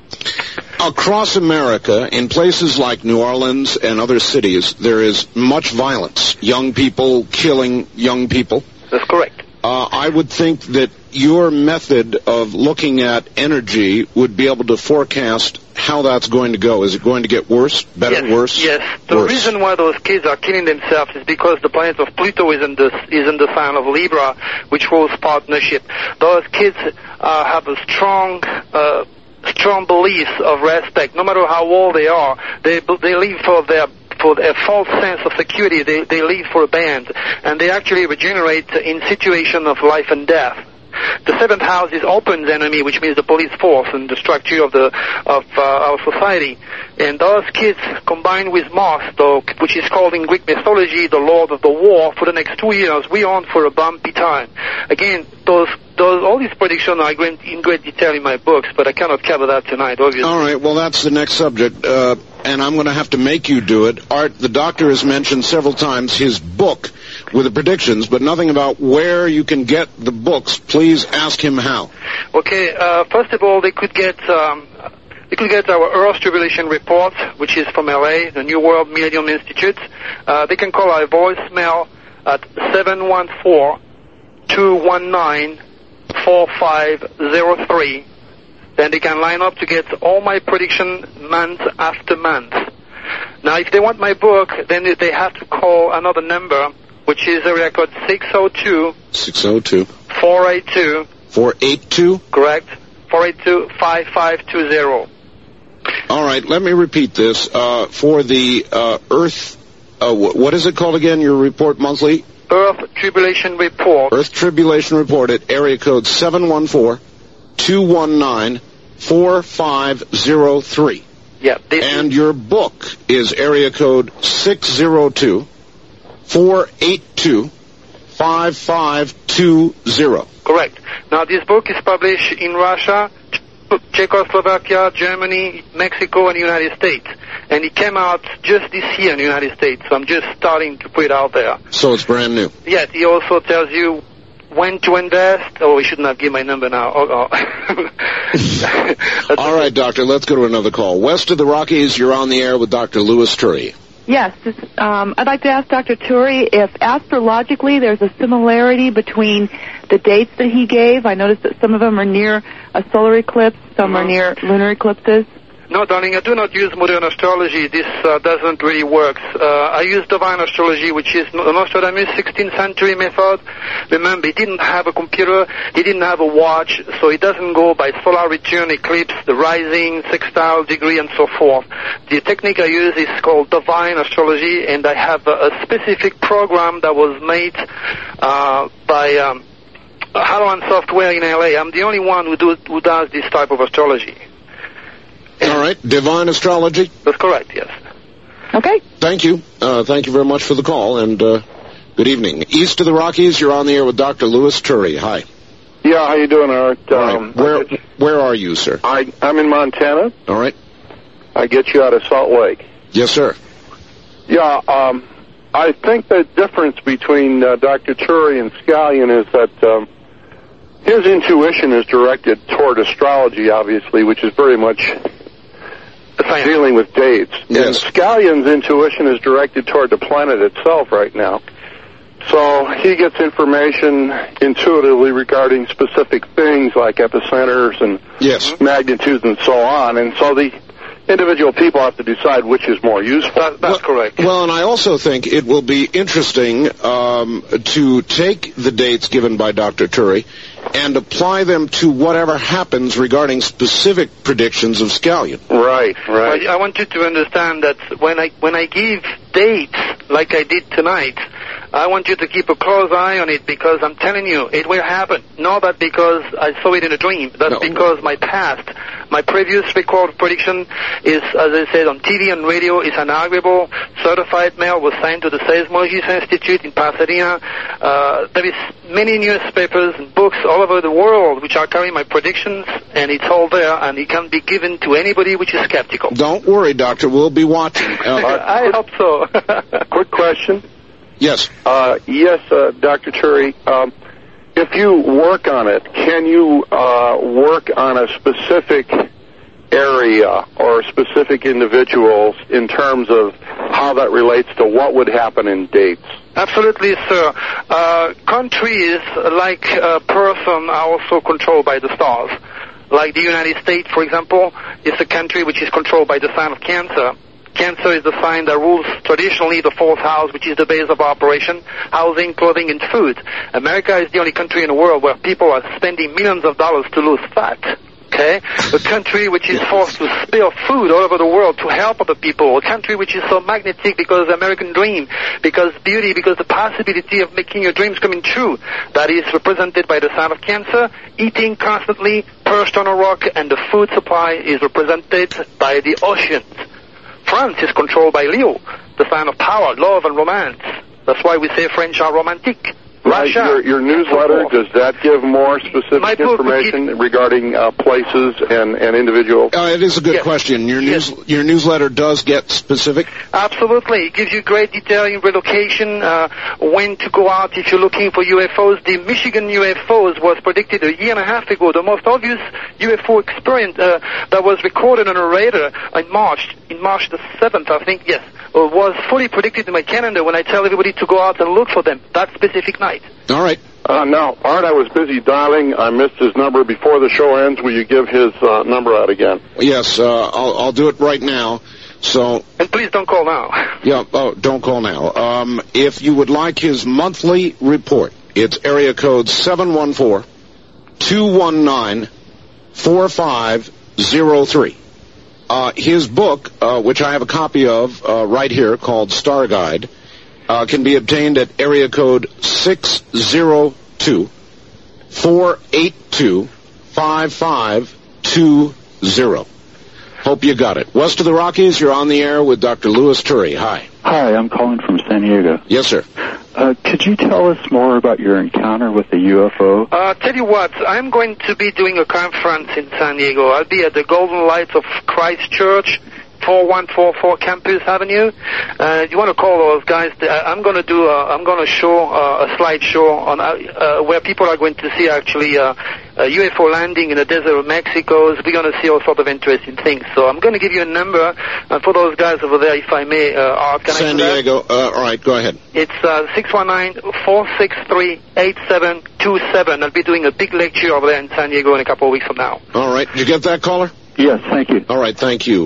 Speaker 2: Across America, in places like New Orleans and other cities, there is much violence. Young people killing young people.
Speaker 1: That's correct.
Speaker 2: I would think that your method of looking at energy would be able to forecast how that's going to go. Is it going to get worse, better, worse?
Speaker 1: Yes. The reason why those kids are killing themselves is because the planet of Pluto is in the sign of Libra, which rules partnership. Those kids have a strong beliefs of respect. No matter how old they are, they live for a false sense of security. They live for a band, and they actually regenerate in situation of life and death. The seventh house is open enemy, which means the police force and the structure of our society. And those kids combined with Mars, which is called in Greek mythology the Lord of the War, for the next 2 years, we are on for a bumpy time. Again, all these predictions are in great detail in my books, but I cannot cover that tonight, obviously.
Speaker 2: All right, well, that's the next subject, and I'm going to have to make you do it. Art, the doctor has mentioned several times his book with the predictions, but nothing about where you can get the books. Please ask him how.
Speaker 1: Okay, first of all, they could get our Earth Tribulation Report, which is from LA, the New World Millennium Institute. They can call our voicemail at 714-219-4503. Then they can line up to get all my prediction month after month. Now, if they want my book, then they have to call another number, which is area code 602-482. Correct. 482-5520.
Speaker 2: All right, let me repeat this. For the Earth, what is it called again, your report monthly?
Speaker 1: Earth Tribulation Report.
Speaker 2: Earth Tribulation Report at area code 714-219-4503.
Speaker 1: Yeah.
Speaker 2: And your book is area code 602-482-5520.
Speaker 1: Correct. Now, this book is published in Russia, Czechoslovakia, Germany, Mexico, and the United States. And it came out just this year in the United States, so I'm just starting to put it out there.
Speaker 2: So it's brand new.
Speaker 1: Yes, he also tells you when to invest. Oh, we shouldn't have given my number now. Oh.
Speaker 2: All right, Doctor, let's go to another call. West of the Rockies, you're on the air with Dr. Louis Turi.
Speaker 20: Yes, I'd like to ask Dr. Turi if astrologically there's a similarity between the dates that he gave. I noticed that some of them are near a solar eclipse, some are near lunar eclipses.
Speaker 1: No, darling, I do not use modern astrology. This doesn't really work. I use divine astrology, which is Nostradamus' 16th century method. Remember, he didn't have a computer, he didn't have a watch, so it doesn't go by solar return, eclipse, the rising, sextile, degree, and so forth. The technique I use is called divine astrology, and I have a specific program that was made by Haloan Software in LA. I'm the only one who does this type of astrology.
Speaker 2: All right, divine astrology?
Speaker 1: That's correct, yes.
Speaker 20: Okay.
Speaker 2: Thank you. Thank you very much for the call, and good evening. East of the Rockies, you're on the air with Dr. Louis Turi. Hi.
Speaker 10: Yeah, how you doing, Art?
Speaker 2: Right. Where are you, sir?
Speaker 10: I'm in Montana.
Speaker 2: All right.
Speaker 10: I get you out of Salt Lake.
Speaker 2: Yes, sir.
Speaker 10: Yeah, I think the difference between Dr. Turi and Scallion is that his intuition is directed toward astrology, obviously, which is very much dealing with dates.
Speaker 2: Yes.
Speaker 10: And Scallion's intuition is directed toward the planet itself right now. So he gets information intuitively regarding specific things like epicenters and magnitudes and so on. And so the individual people have to decide which is more useful.
Speaker 1: That's correct.
Speaker 2: Well, and I also think it will be interesting to take the dates given by Dr. Turi and apply them to whatever happens regarding specific predictions of Scallion.
Speaker 10: Right.
Speaker 1: I want you to understand that when I give dates like I did tonight, I want you to keep a close eye on it because I'm telling you, it will happen. Not that because I saw it in a dream. That's because my previous record prediction is, as I said, on TV and radio, is an arguable certified mail was signed to the Seismologist Institute in Pasadena. There is many newspapers and books all over the world which are carrying my predictions, and it's all there, and it can be given to anybody which is skeptical.
Speaker 2: Don't worry, Doctor. We'll be watching.
Speaker 1: I hope so.
Speaker 10: Quick question.
Speaker 2: Yes.
Speaker 10: Dr. Turi. If you work on it, can you work on a specific area or specific individuals in terms of how that relates to what would happen in dates?
Speaker 1: Absolutely, sir. Countries, like a person, are also controlled by the stars. Like the United States, for example, is a country which is controlled by the sign of Cancer. Cancer is the sign that rules traditionally the fourth house, which is the base of operation, housing, clothing, and food. America is the only country in the world where people are spending millions of dollars to lose fat. Okay? A country which is forced to spill food all over the world to help other people. A country which is so magnetic because of the American dream, because beauty, because the possibility of making your dreams coming true. That is represented by the sign of Cancer, eating constantly, perched on a rock, and the food supply is represented by the oceans. France is controlled by Leo, the sign of power, love, and romance. That's why we say French are romantic. Russia.
Speaker 10: Your newsletter, does that give more specific information regarding places and individuals?
Speaker 2: It is a good question. Your newsletter does get specific?
Speaker 1: Absolutely. It gives you great detail in relocation, when to go out if you're looking for UFOs. The Michigan UFOs was predicted a year and a half ago. The most obvious UFO experience that was recorded on a radar in March the 7th, I think, yes, was fully predicted in my calendar when I tell everybody to go out and look for them that specific night.
Speaker 2: All right.
Speaker 10: Now, Art, I was busy dialing. I missed his number before the show ends. Will you give his number out again?
Speaker 2: Yes, I'll do it right now. So.
Speaker 1: And please don't call now.
Speaker 2: Yeah, don't call now. If you would like his monthly report, it's area code 714-219-4503. His book, which I have a copy of right here, called Star Guide, can be obtained at area code 602-482-5520. Hope you got it. West of the Rockies, you're on the air with Dr. Louis Turi. Hi.
Speaker 21: Hi, I'm calling from San Diego.
Speaker 2: Yes, sir.
Speaker 21: Could you tell us more about your encounter with the UFO?
Speaker 1: Tell you what, I'm going to be doing a conference in San Diego. I'll be at the Golden Lights of Christ Church, 4144 Campus Avenue. You want to call those guys? I'm going to show a slideshow on where people are going to see actually a UFO landing in the desert of Mexico. We're going to see all sorts of interesting things. So I'm going to give you a number for those guys over there, if I may.
Speaker 2: San Diego. All right, go ahead.
Speaker 1: It's 619-463-8727. I'll be doing a big lecture over there in San Diego in a couple of weeks from now.
Speaker 2: All right. Did you get that, caller?
Speaker 21: Yes, thank you.
Speaker 2: All right, thank you.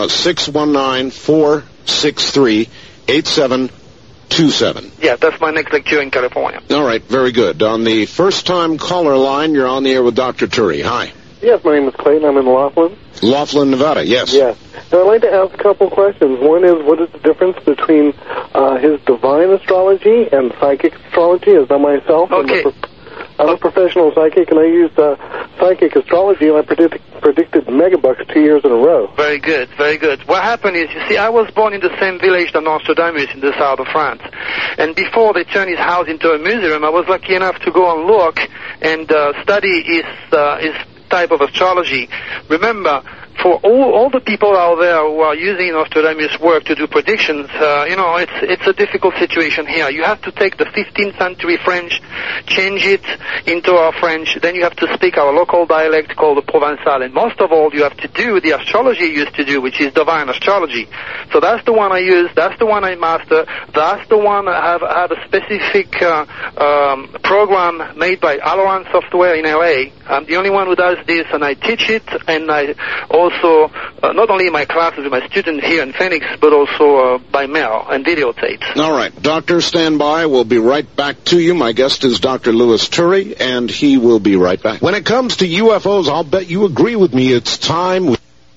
Speaker 2: 619-463-8727.
Speaker 1: Yeah, that's my next lecture in California.
Speaker 2: All right, very good. On the first-time caller line, you're on the air with Dr. Turi. Hi.
Speaker 22: Yes, my name is Clayton. I'm in Laughlin.
Speaker 2: Laughlin, Nevada, yes.
Speaker 22: Yes. And I'd like to ask a couple questions. One is, what is the difference between his divine astrology and psychic astrology? Is that myself?
Speaker 1: Okay.
Speaker 22: I'm a professional psychic, and I used psychic astrology, and I predicted megabucks 2 years in a row.
Speaker 1: Very good, very good. What happened is, you see, I was born in the same village that Nostradamus in the south of France. And before they turned his house into a museum, I was lucky enough to go and look and study his type of astrology. Remember, for all the people out there who are using Nostradamus' work to do predictions, it's a difficult situation here. You have to take the 15th century French, change it into our French, then you have to speak our local dialect called the Provençal, and most of all, you have to do the astrology you used to do, which is divine astrology. So that's the one I use, that's the one I master, that's the one I have a specific program made by Aloran Software in LA. I'm the only one who does this, and I teach it, and I also, not only in my classes with my students here in Phoenix, but also by mail and videotapes.
Speaker 2: All right. Doctor, stand by. We'll be right back to you. My guest is Dr. Louis Turi, and he will be right back. When it comes to UFOs, I'll bet you agree with me. It's time.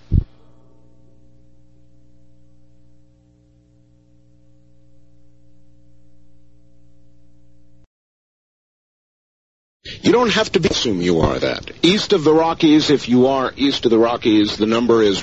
Speaker 2: You don't have to assume you are that. East of the Rockies, if you are east of the Rockies, the number is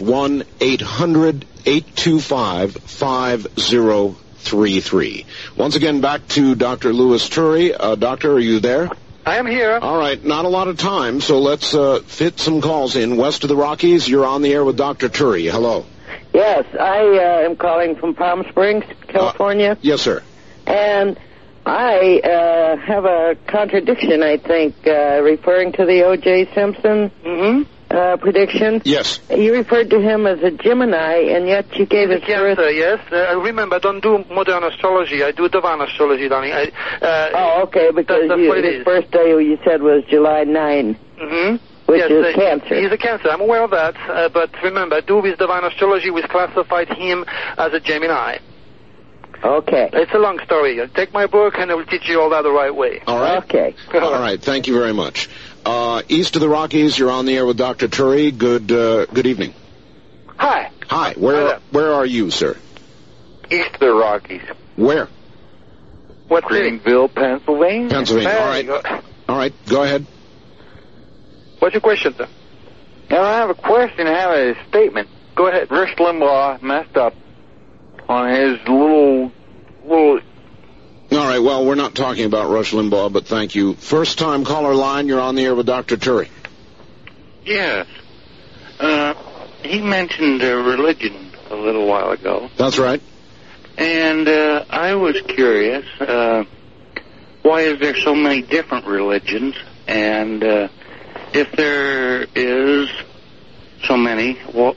Speaker 2: 1-800-825-5033. Once again, back to Dr. Louis Turi. Doctor, are you there?
Speaker 1: I am here.
Speaker 2: All right, not a lot of time, so let's fit some calls in. West of the Rockies, you're on the air with Dr. Turi. Hello.
Speaker 23: Yes, I am calling from Palm Springs, California.
Speaker 2: Yes, sir.
Speaker 23: And I have a contradiction, I think, referring to the O.J. Simpson prediction.
Speaker 2: Yes.
Speaker 23: You referred to him as a Gemini, and yet you gave his birth.
Speaker 1: Yes. Remember, I don't do modern astrology. I do divine astrology, darling.
Speaker 23: Okay, because his birthday, you said, was July 9.
Speaker 1: Mm-hmm.
Speaker 23: Which is Cancer.
Speaker 1: He's a Cancer. I'm aware of that. But remember, I do with divine astrology, which classified him as a Gemini.
Speaker 23: Okay.
Speaker 1: It's a long story. Take my book and I will teach you all that the right way.
Speaker 2: All right.
Speaker 23: Okay.
Speaker 2: All right. Thank you very much. East of the Rockies, you're on the air with Dr. Turi. Good evening.
Speaker 5: Hi.
Speaker 2: Hi. Where are you, sir?
Speaker 5: East of the Rockies.
Speaker 2: Where?
Speaker 5: What Greenville, Pennsylvania.
Speaker 2: Pennsylvania. All right. Go ahead.
Speaker 5: What's your question, sir? Now, I have a question. I have a statement. Go ahead. Rush Limbaugh messed up on his little...
Speaker 2: All right. Well, we're not talking about Rush Limbaugh, but thank you. First-time caller line, you're on the air with Dr. Turi.
Speaker 7: Yes. He mentioned religion a little while ago.
Speaker 2: That's right.
Speaker 7: And I was curious, why is there so many different religions? And if there is so many,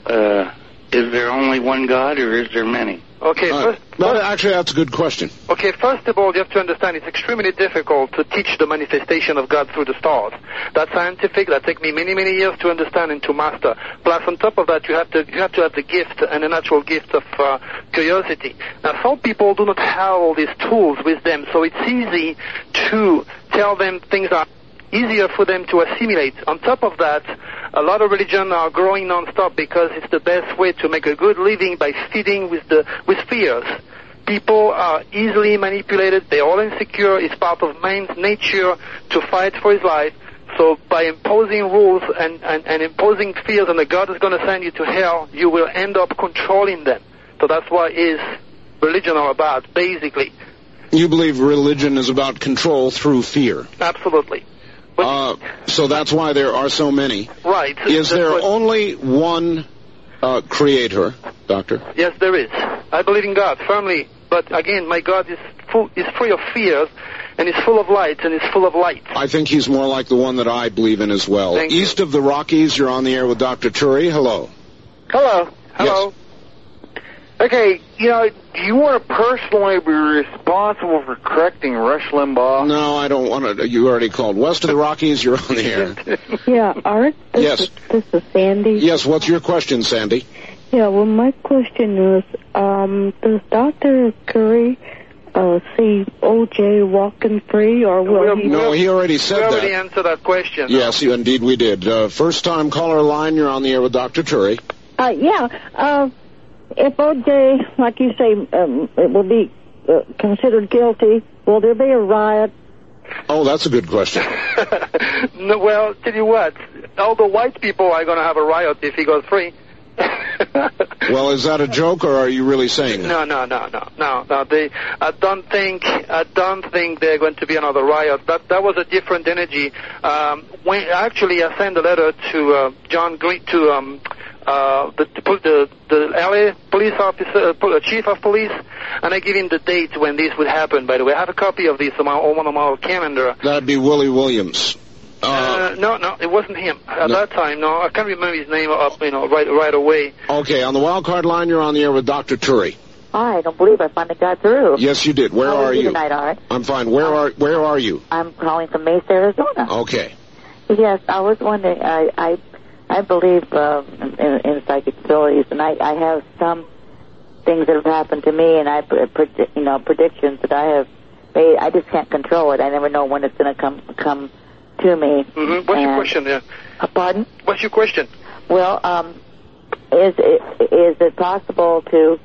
Speaker 7: is there only one God or is there many?
Speaker 1: Okay,
Speaker 2: actually, that's a good question.
Speaker 1: Okay, first of all, you have to understand it's extremely difficult to teach the manifestation of God through the stars. That's scientific. That takes me many, many years to understand and to master. Plus, on top of that, you have to have the gift and the natural gift of curiosity. Now, some people do not have all these tools with them, so it's easy to tell them things are easier for them to assimilate. On top of that, a lot of religions are growing non-stop because it's the best way to make a good living by feeding with fears. People are easily manipulated. They're all insecure. It's part of man's nature to fight for his life. So by imposing rules and imposing fears and that God is going to send you to hell, you will end up controlling them. So that's what is religion all about, basically.
Speaker 2: You believe religion is about control through fear?
Speaker 1: Absolutely.
Speaker 2: So that's why there are so many.
Speaker 1: Right.
Speaker 2: Is there only one creator, Doctor?
Speaker 1: Yes, there is. I believe in God firmly, but again, my God is free of fears, and is full of light, and is full of light.
Speaker 2: I think he's more like the one that I believe in as well.
Speaker 1: Thank
Speaker 2: East of the Rockies, you're on the air with Dr. Turi. Hello.
Speaker 5: Hello.
Speaker 2: Hello.
Speaker 5: Yes. Okay, do you want to personally be responsible for correcting Rush Limbaugh?
Speaker 2: No, I don't want to. You already called. West of the Rockies, you're on the air.
Speaker 14: Yeah, Art?
Speaker 2: Yes.
Speaker 14: This is Sandy.
Speaker 2: Yes, what's your question, Sandy?
Speaker 14: Yeah, well, my question is, does Dr. Turi see O.J. walking free, or will he...
Speaker 2: No, he already said that.
Speaker 1: We already answered that question.
Speaker 2: Yes, indeed we did. First-time caller line, you're on the air with Dr. Turi.
Speaker 14: If O.J., like you say, it will be considered guilty, will there be a riot?
Speaker 2: Oh, that's a good question.
Speaker 1: No, well, tell you what, all the white people are going to have a riot if he goes free.
Speaker 2: Well, is that a joke, or are you really saying that?
Speaker 1: No. I don't think they're going to be another riot. That was a different energy. When actually I sent a letter to John Green, to the LA police officer, chief of police, and I give him the date when this would happen. By the way, I have a copy of this on one of my calendar.
Speaker 2: That'd be Willie Williams.
Speaker 1: No, it wasn't him at that time. No, I can't remember his name right away.
Speaker 2: Okay, on the wild card line, you're on the air with Dr. Turi.
Speaker 23: I don't believe I finally got through.
Speaker 2: Yes, you did. Where are you?
Speaker 23: Tonight, Art?
Speaker 2: I'm fine. Where are you?
Speaker 23: I'm calling from Mesa, Arizona.
Speaker 2: Okay.
Speaker 23: Yes, I was wondering. I believe in psychic abilities, and I have some things that have happened to me, and predictions that I have made. I just can't control it. I never know when it's going to come to me.
Speaker 1: Mm-hmm. What's your question there?
Speaker 23: Pardon?
Speaker 1: What's your question?
Speaker 23: Well, is it possible to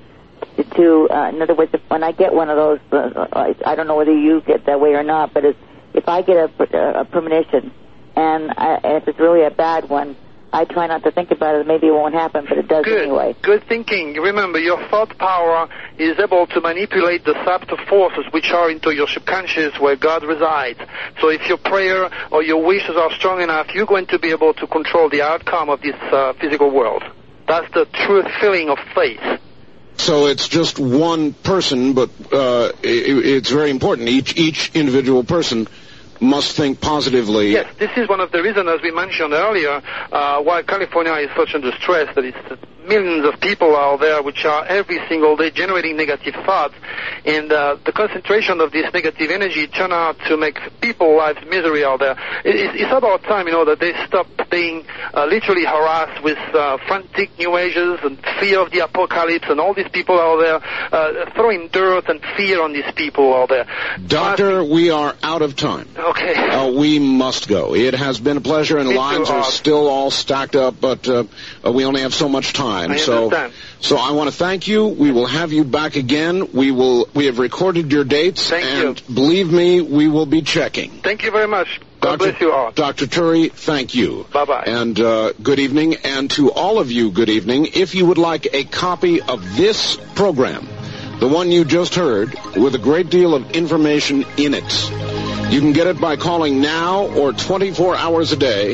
Speaker 23: in other words, when I get one of those, I don't know whether you get that way or not, but if I get a premonition, and if it's really a bad one, I try not to think about it. Maybe it won't happen, but it does anyway.
Speaker 1: Good thinking. Remember, your thought power is able to manipulate the subtle forces which are into your subconscious where God resides. So if your prayer or your wishes are strong enough, you're going to be able to control the outcome of this physical world. That's the true feeling of faith.
Speaker 2: So it's just one person, but it's very important. Each individual person must think positively.
Speaker 1: Yes, this is one of the reasons, as we mentioned earlier, why California is such under stress, that it's millions of people out there which are every single day generating negative thoughts, and the concentration of this negative energy turn out to make people's lives misery out there. It's about time, that they stop being literally harassed with frantic new ages and fear of the apocalypse, and all these people out there throwing dirt and fear on these people out there.
Speaker 2: Doctor, we are out of time.
Speaker 1: Okay.
Speaker 2: We must go. It has been a pleasure, and lines are still all stacked up, but we only have so much time. So I want to thank you. We will have you back again. We have recorded your dates, believe me, we will be checking.
Speaker 1: Thank you very much. God bless you all.
Speaker 2: Dr. Turi, thank you.
Speaker 1: Bye-bye.
Speaker 2: And good evening. And to all of you, good evening. If you would like a copy of this program, the one you just heard, with a great deal of information in it, you can get it by calling now or 24 hours a day,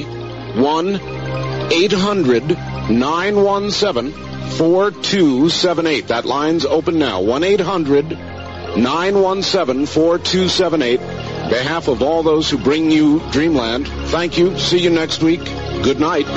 Speaker 2: 1-800-917-4278. That line's open now, 1-800-917-4278. On behalf of all those who bring you Dreamland, thank you. See you next week. Good night.